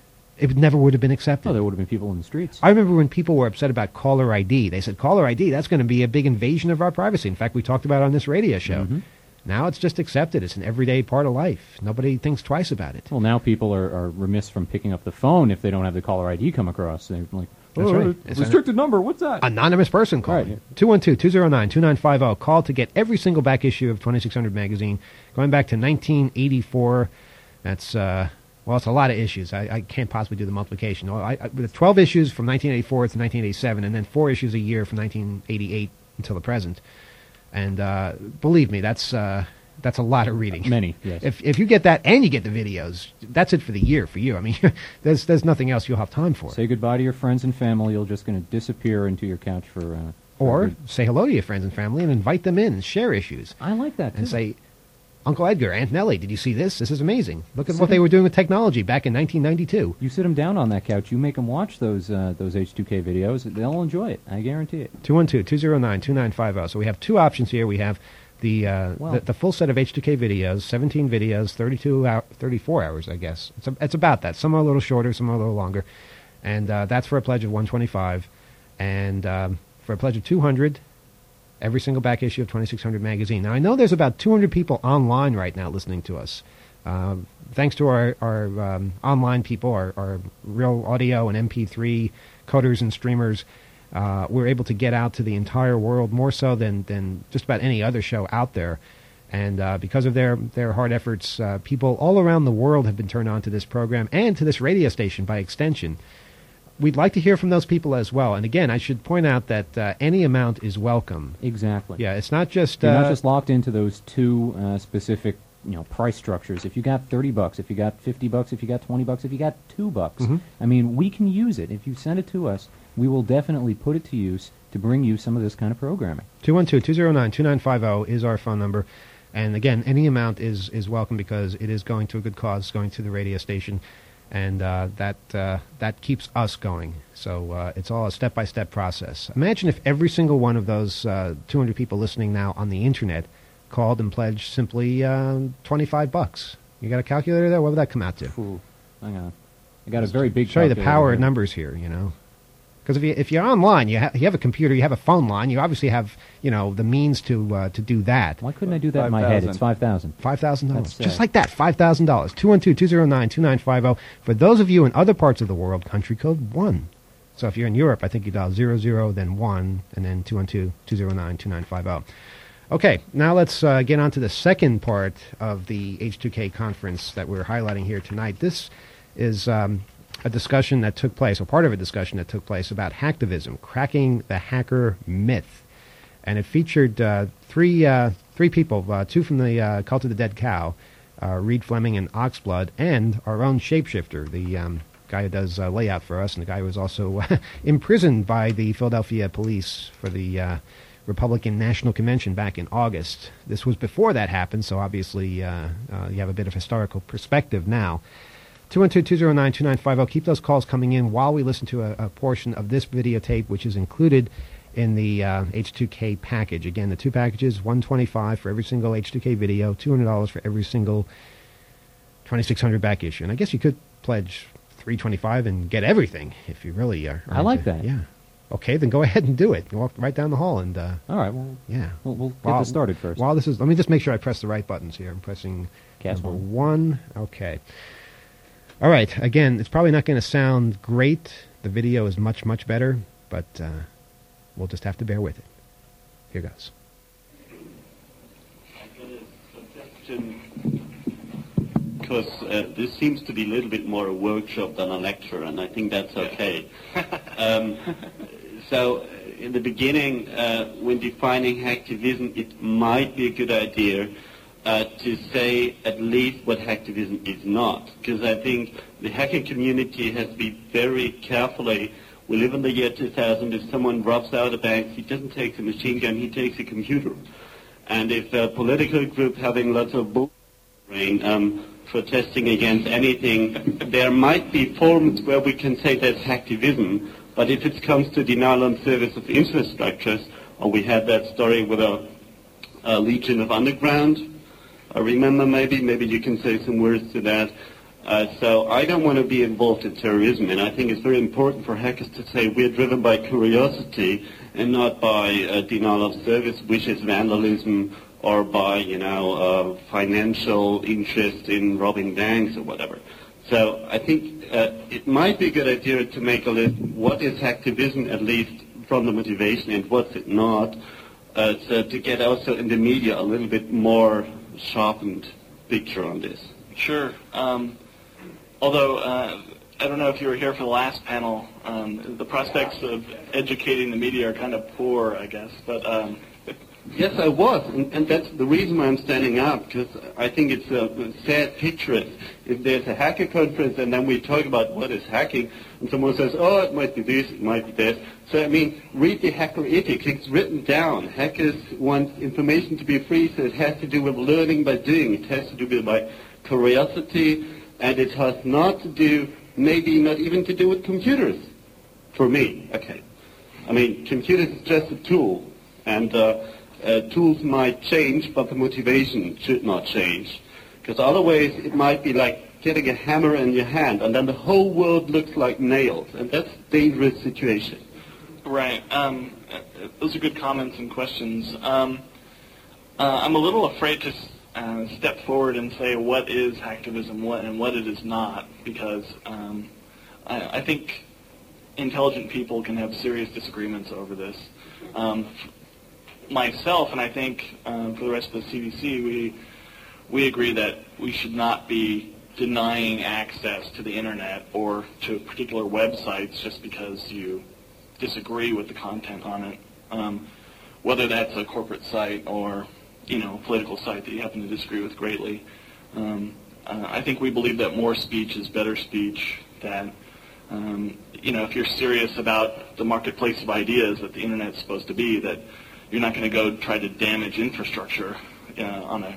it never would have been accepted. Oh, there would have been people in the streets. I remember when people were upset about caller I D. They said, caller I D, that's going to be a big invasion of our privacy. In fact, we talked about it on this radio show. Mhm. Now it's just accepted. It's an everyday part of life. Nobody thinks twice about it. Well, now people are, are remiss from picking up the phone if they don't have the caller I D come across. They're like, That's oh, right. It's restricted number, what's that? Anonymous person calling. Right. two one two, two zero nine, two nine five zero. Call to get every single back issue of twenty-six hundred magazine, going back to nineteen eighty-four. That's, uh, well, it's a lot of issues. I, I can't possibly do the multiplication. I, I, with twelve issues from nineteen eighty-four to nineteen eighty-seven, and then four issues a year from nineteen eighty-eight until the present. And uh, believe me, that's uh, that's a lot of reading. Many, yes. If if you get that and you get the videos, that's it for the year for you. I mean, there's there's nothing else you'll have time for. Say goodbye to your friends and family. You're just going to disappear into your couch for... Uh, for Or a good- say hello to your friends and family and invite them in and share issues. I like that, too. And say, Uncle Edgar, Aunt Nellie, did you see this? This is amazing. Look at Sit what they in- were doing with technology back in nineteen ninety-two. You sit them down on that couch. You make them watch those uh, those H two K videos. They'll enjoy it. I guarantee it. two one two, two zero nine, two nine five zero. So we have two options here. We have the, uh, Wow. the the full set of H two K videos, seventeen videos, thirty-two hour, thirty-four hours, I guess. It's, a, it's about that. Some are a little shorter, some are a little longer. And uh, that's for a pledge of one twenty-five. And um, for a pledge of two hundred, every single back issue of twenty-six hundred magazine. Now, I know there's about two hundred people online right now listening to us. Um, thanks to our, our um, online people, our, our real audio and M P three coders and streamers, uh, we're able to get out to the entire world more so than, than just about any other show out there. And uh, because of their, their hard efforts, uh, people all around the world have been turned on to this program and to this radio station by extension. We'd like to hear from those people as well. And again, I should point out that uh, any amount is welcome. Exactly. Yeah, it's not just... You're uh, not just locked into those two uh, specific, you know, price structures. If you got thirty bucks, if you got fifty bucks, if you got twenty bucks, if you got two bucks, Mhm. I mean, we can use it. If you send it to us, we will definitely put it to use to bring you some of this kind of programming. two one two, two zero nine, two nine five zero is our phone number. And again, any amount is, is welcome because it is going to a good cause, going to the radio station. And uh, that uh, that keeps us going. So uh, it's all a step-by-step process. Imagine if every single one of those uh, two hundred people listening now on the Internet called and pledged simply uh, twenty-five bucks. You got a calculator there? What would that come out to? Ooh, hang on. I got a very big Show you the calculator power here. of numbers here, you know. Because if, you, if you're online, you, ha- you have a computer, you have a phone line, you obviously have, you know, the means to uh, to do that. Why couldn't I do that in my head? It's five thousand. five thousand dollars. That's, uh, Just like that, five thousand dollars. two one two, two zero nine, two nine five zero. For those of you in other parts of the world, country code one. So if you're in Europe, I think you dial zero zero, then one, and then two one two, two zero nine, two nine five zero. Okay, now let's uh, get on to the second part of the H two K conference that we're highlighting here tonight. This is um, a discussion that took place, or part of a discussion that took place about hacktivism, cracking the hacker myth. And it featured uh, three uh, three people, uh, two from the uh, Cult of the Dead Cow, uh, Reed Fleming and Oxblood, and our own Shapeshifter, the um, guy who does uh, layout for us, and the guy who was also uh, imprisoned by the Philadelphia police for the uh, Republican National Convention back in August. This was before that happened, so obviously uh, uh, you have a bit of historical perspective now. two one two, two zero nine, two nine five zero. Keep those calls coming in while we listen to a, a portion of this videotape, which is included in the uh, H two K package. Again, the two packages, one hundred twenty-five dollars for every single H two K video, two hundred dollars for every single twenty-six hundred back issue. And I guess you could pledge three hundred twenty-five dollars and get everything if you really are. are I like into, that. Yeah. Okay, then go ahead and do it. Walk right down the hall and... Uh, All right, well, yeah. we'll, we'll get While- this started first. While this is... Let me just make sure I press the right buttons here. I'm pressing Cast number one. one. Okay. All right. Again, it's probably not going to sound great. The video is much, much better, but uh, we'll just have to bear with it. Here goes. Because uh, this seems to be a little bit more a workshop than a lecture, and I think that's okay. um, so, uh, in the beginning, uh, when defining hacktivism, it might be a good idea uh, to say at least what hacktivism is not, because I think the hacking community has to be very carefully. We live in the year two thousand. If someone robs out a bank, he doesn't take a machine gun, he takes a computer. And if a political group having lots of bull brain, um, protesting against anything, there might be forms where we can say that's hacktivism, but if it comes to denial of service of infrastructures, or we had that story with a, a Legion of Underground, I remember maybe, maybe you can say some words to that. Uh, so I don't want to be involved in terrorism, and I think it's very important for hackers to say we're driven by curiosity and not by uh, denial of service, which is vandalism, or by, you know, uh, financial interest in robbing banks or whatever. So I think uh, it might be a good idea to make a list, what is hacktivism, at least from the motivation, and what's it not, uh, so to get also in the media a little bit more sharpened picture on this. Sure. Um, although, uh, I don't know if you were here for the last panel, um, the prospects of educating the media are kind of poor, I guess, but... Um, Yes, I was, and, and that's the reason why I'm standing up, because I think it's a, a sad picture. If there's a hacker conference and then we talk about what is hacking, and someone says, oh, it might be this, it might be that. So, I mean, read the hacker ethics. It's written down. Hackers want information to be free, so it has to do with learning by doing. It has to do with by curiosity, and it has not to do, maybe not even to do with computers, for me. Okay. I mean, computers is just a tool, and... Uh, Uh, tools might change, but the motivation should not change. Because otherwise it might be like getting a hammer in your hand, and then the whole world looks like nails, and that's a dangerous situation. Right. Um, those are good comments and questions. Um, uh, I'm a little afraid to uh, step forward and say what is hacktivism what and what it is not, because um, I, I think intelligent people can have serious disagreements over this. Um, Myself, and I think um, for the rest of the C D C, we we agree that we should not be denying access to the internet or to particular websites just because you disagree with the content on it, um, whether that's a corporate site or, you know, a political site that you happen to disagree with greatly. Um, uh, I think we believe that more speech is better speech. That um, you know, if you're serious about the marketplace of ideas that the internet's supposed to be, that you're not going to go try to damage infrastructure uh, on a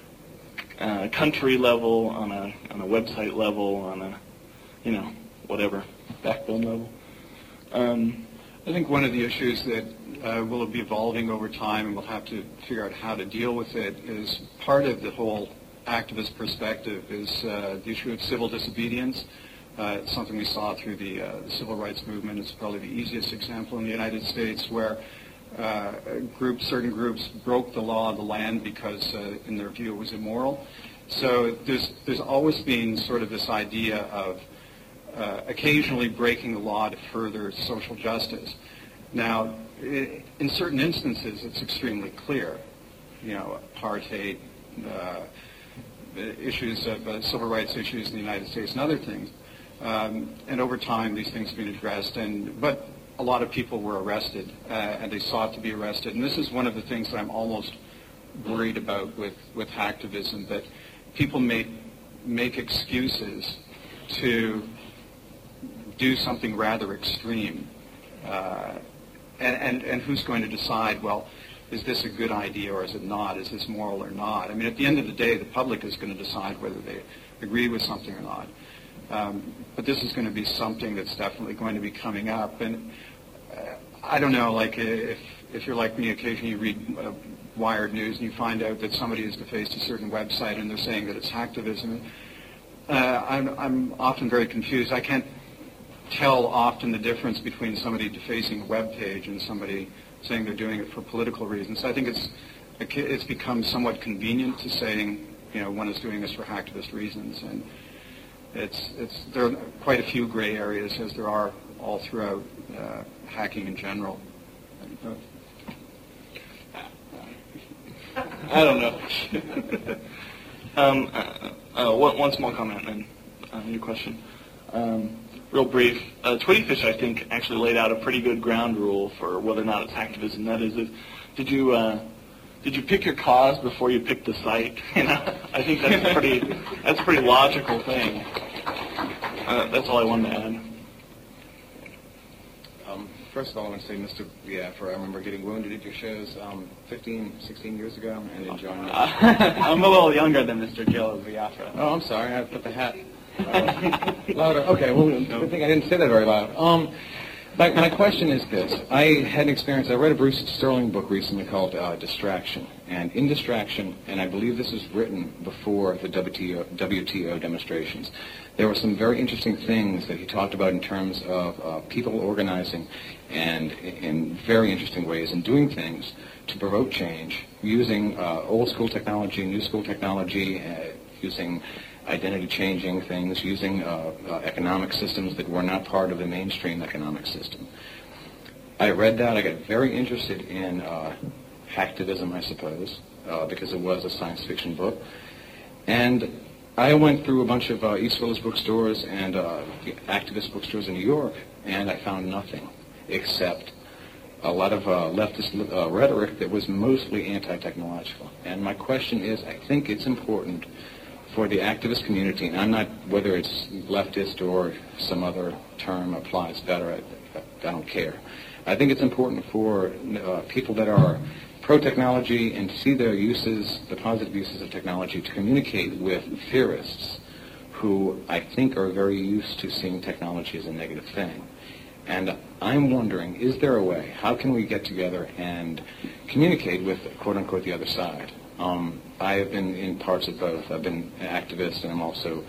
uh, country level, on a on a website level, on a, you know, whatever, backbone level. Um, I think one of the issues that uh, will be evolving over time, and we'll have to figure out how to deal with it, is part of the whole activist perspective is uh, the issue of civil disobedience. Uh, it's something we saw through the, uh, the civil rights movement. It's probably the easiest example in the United States, where Uh, groups, certain groups broke the law of the land because, uh, in their view, it was immoral. So there's there's always been sort of this idea of uh, occasionally breaking the law to further social justice. Now, I- in certain instances, it's extremely clear. You know, apartheid, uh, issues of uh, civil rights issues in the United States, and other things. Um, and over time, these things have been addressed. And but a lot of people were arrested, uh, and they sought to be arrested. And this is one of the things that I'm almost worried about with, with hacktivism, that people make make excuses to do something rather extreme. Uh, and, and, and who's going to decide, well, is this a good idea or is it not? Is this moral or not? I mean, at the end of the day, the public is going to decide whether they agree with something or not. Um, but this is going to be something that's definitely going to be coming up. And uh, I don't know, like if if you're like me, occasionally you read uh, Wired News and you find out that somebody has defaced a certain website and they're saying that it's hacktivism. Uh, I'm, I'm often very confused. I can't tell often the difference between somebody defacing a web page and somebody saying they're doing it for political reasons. I think it's it's become somewhat convenient to saying, you know, one is doing this for hacktivist reasons, and it's it's there are quite a few gray areas, as there are all throughout uh, hacking in general. I don't know. um, uh, uh, one, one small comment and uh, your question. Um, real brief. Uh, Twittyfish, I think, actually laid out a pretty good ground rule for whether or not it's hacktivism. That is, if, did you uh, did you pick your cause before you picked the site? You know, I think that's a pretty that's a pretty logical thing. Uh, that's all I wanted to add. Um, first of all, I want to say, Mister Biafra, I remember getting wounded at your shows um, fifteen, sixteen years ago and enjoying it. I'm a little younger than Mister Jello Biafra. Oh, I'm sorry. I put the hat uh, louder. Okay, well, I think I didn't say that very loud. Um, my, my question is this. I had an experience. I read a Bruce Sterling book recently called uh, Distraction. And in Distraction, and I believe this was written before the W T O, W T O demonstrations, there were some very interesting things that he talked about in terms of uh, people organizing and in very interesting ways and doing things to provoke change using uh, old school technology, new school technology, uh, using identity-changing things, using uh, uh, economic systems that were not part of the mainstream economic system. I read that. I got very interested in uh, hacktivism, I suppose, uh, because it was a science fiction book. And I went through a bunch of uh, East Village bookstores and uh, activist bookstores in New York, and I found nothing except a lot of uh, leftist uh, rhetoric that was mostly anti-technological. And my question is, I think it's important for the activist community, and I'm not, whether it's leftist or some other term applies better, I, I don't care. I think it's important for uh, people that are pro-technology and see their uses, the positive uses of technology, to communicate with theorists who I think are very used to seeing technology as a negative thing. And I'm wondering, is there a way, how can we get together and communicate with, quote-unquote, the other side? Um, I have been in parts of both. I've been an activist, and I'm also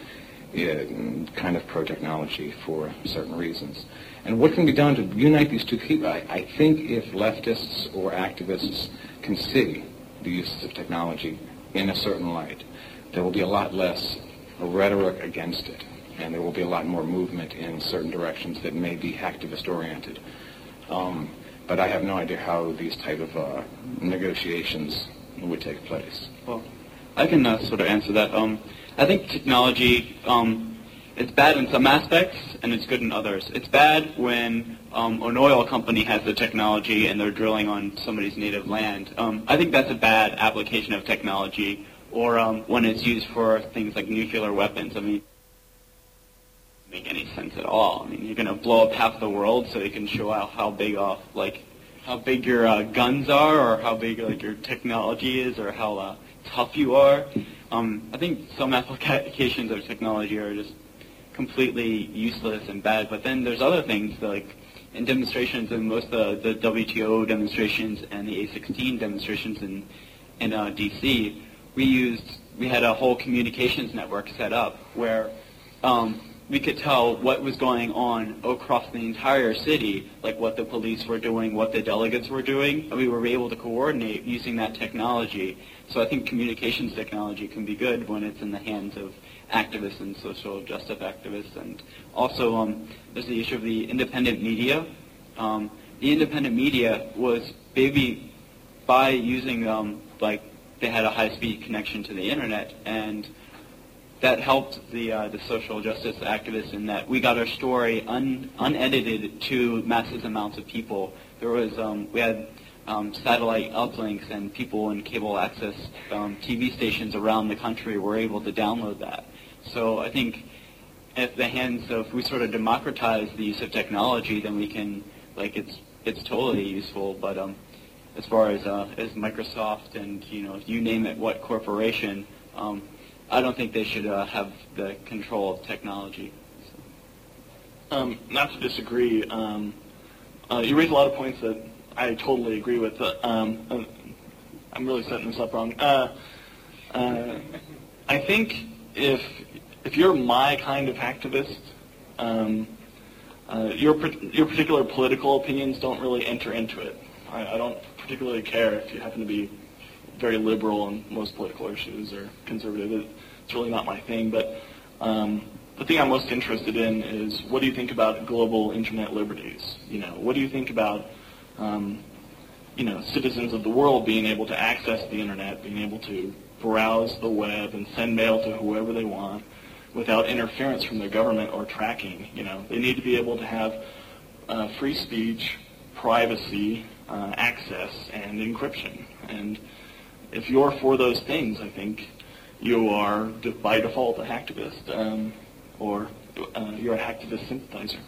uh, kind of pro-technology for certain reasons. And what can be done to unite these two people? I, I think if leftists or activists can see the uses of technology in a certain light, there will be a lot less rhetoric against it, and there will be a lot more movement in certain directions that may be hacktivist-oriented. Um, but I have no idea how these type of uh, negotiations would take place. Well, I can uh, sort of answer that. Um, I think technology, um, it's bad in some aspects and it's good in others. It's bad when um, an oil company has the technology and they're drilling on somebody's native land. Um, I think that's a bad application of technology, or um, when it's used for things like nuclear weapons. I mean, it doesn't make any sense at all. I mean, you're going to blow up half of the world so you can show out how big off, like, how big your uh, guns are, or how big like your technology is, or how uh, tough you are. Um, I think some applications of technology are just completely useless and bad. But then there's other things, like in demonstrations, and most of the, the W T O demonstrations and the A sixteen demonstrations in in uh, D C, we used we had a whole communications network set up where um, we could tell what was going on across the entire city, like what the police were doing, what the delegates were doing, and we were able to coordinate using that technology. So I think communications technology can be good when it's in the hands of activists and social justice activists. And also um, there's the issue of the independent media. Um, the independent media was maybe by using, um, like, they had a high-speed connection to the internet, and that helped the uh, the social justice activists in that we got our story un, unedited to massive amounts of people. There was um, we had um, satellite uplinks, and people in cable access um, T V stations around the country were able to download that. So I think if the hands of, if we sort of democratize the use of technology, then we can, like, it's it's totally useful. But um, as far as uh, as Microsoft and, you know, you name it, what corporation, um, I don't think they should uh, have the control of technology. So. Um, not to disagree, um, uh, you raise a lot of points that I totally agree with. Uh, um, uh, I'm really setting this up wrong. Uh, uh, I think if if you're my kind of hacktivist, um, uh, your your particular political opinions don't really enter into it. I, I don't particularly care if you happen to be very liberal on most political issues or conservative. It, it's really not my thing. But um, the thing I'm most interested in is, what do you think about global internet liberties? You know, what do you think about um, you know, citizens of the world being able to access the internet, being able to browse the web and send mail to whoever they want without interference from their government or tracking? You know, they need to be able to have uh, free speech, privacy, uh, access, and encryption. And if you're for those things, I think you are, by default, a hacktivist, um, or uh, you're a hacktivist sympathizer.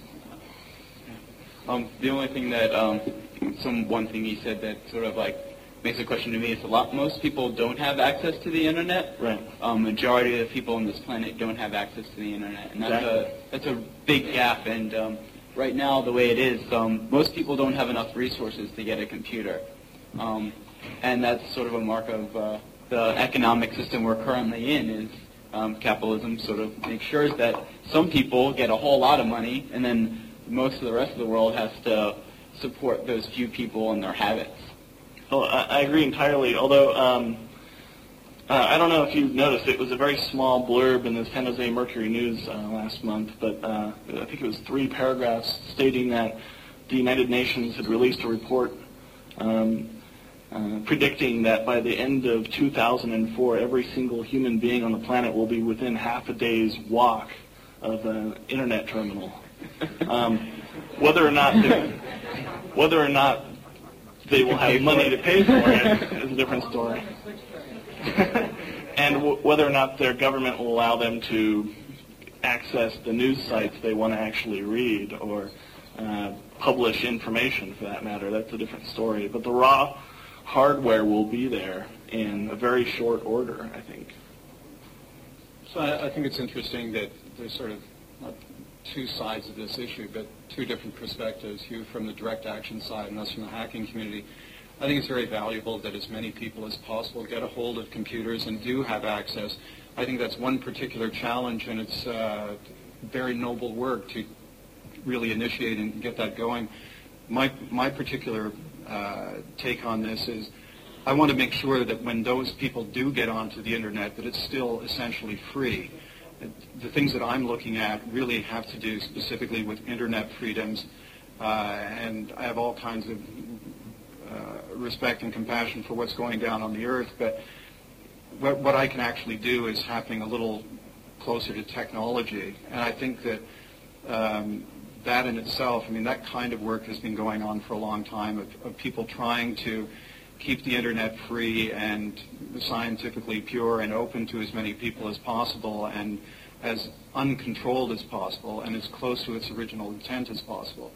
Um, the only thing that, um, some one thing he said that sort of like makes a question to me is a lot. Most people don't have access to the internet. Right. Um, majority of the people on this planet don't have access to the internet, and that's Exactly. a that's a big gap. And um, right now, the way it is, um, most people don't have enough resources to get a computer. Um, And that's sort of a mark of uh, the economic system we're currently in, is um, capitalism sort of makes sure that some people get a whole lot of money, and then most of the rest of the world has to support those few people and their habits. Well, I, I agree entirely, although um, uh, I don't know if you've noticed, it was a very small blurb in the San Jose Mercury News uh, last month, but uh, I think it was three paragraphs stating that the United Nations had released a report um, Uh, predicting that by the end of two thousand four, every single human being on the planet will be within half a day's walk of an internet terminal. Um, whether or not they, whether or not they will have money to pay for it is a different story. And w- whether or not their government will allow them to access the news sites they want to actually read, or uh, publish information for that matter, that's a different story. But the raw hardware will be there in a very short order, I think. So I, I think it's interesting that there's sort of not two sides of this issue, but two different perspectives, you from the direct action side and us from the hacking community. I think it's very valuable that as many people as possible get a hold of computers and do have access. I think that's one particular challenge, and it's uh, very noble work to really initiate and get that going. My, my particular Uh, take on this is I want to make sure that when those people do get onto the internet, that it's still essentially free. The things that I'm looking at really have to do specifically with internet freedoms, uh, and I have all kinds of uh, respect and compassion for what's going down on the earth, but what, what I can actually do is happening a little closer to technology, and I think that um, that in itself, I mean, that kind of work has been going on for a long time, of, of people trying to keep the internet free and scientifically pure and open to as many people as possible, and as uncontrolled as possible, and as close to its original intent as possible.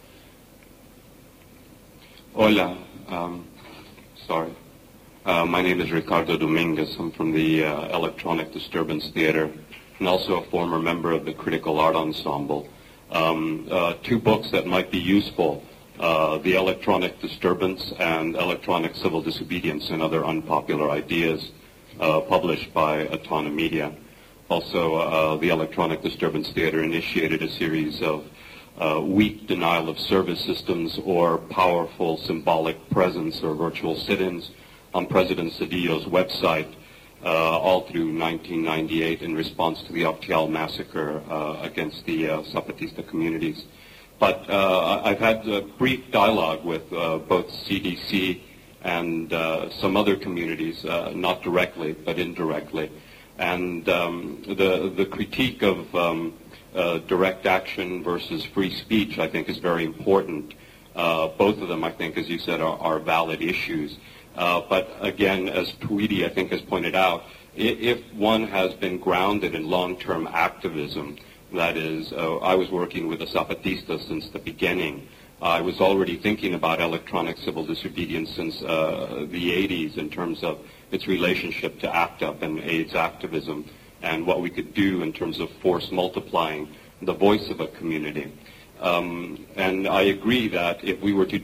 Hola, um, sorry. Uh, my name is Ricardo Dominguez. I'm from the uh, Electronic Disturbance Theater, and also a former member of the Critical Art Ensemble. Um, uh, two books that might be useful, uh, The Electronic Disturbance and Electronic Civil Disobedience and Other Unpopular Ideas, uh, published by Atana Media. Also, uh, the Electronic Disturbance Theater initiated a series of uh, weak denial of service systems or powerful symbolic presence or virtual sit-ins on President Cedillo's website, uh, all through nineteen ninety-eight in response to the Optial massacre uh, against the uh, Zapatista communities. But uh, I've had a brief dialogue with uh, both C D C and uh, some other communities, uh, not directly but indirectly. And um, the, the critique of um, uh, direct action versus free speech, I think, is very important. Uh, both of them, I think, as you said, are, are valid issues. Uh, but again, as Tweedy, I think, has pointed out, if one has been grounded in long-term activism, that is, uh, I was working with the Zapatistas since the beginning. I was already thinking about electronic civil disobedience since uh, the eighties in terms of its relationship to ACT UP and AIDS activism and what we could do in terms of force multiplying the voice of a community. Um, and I agree that if we were to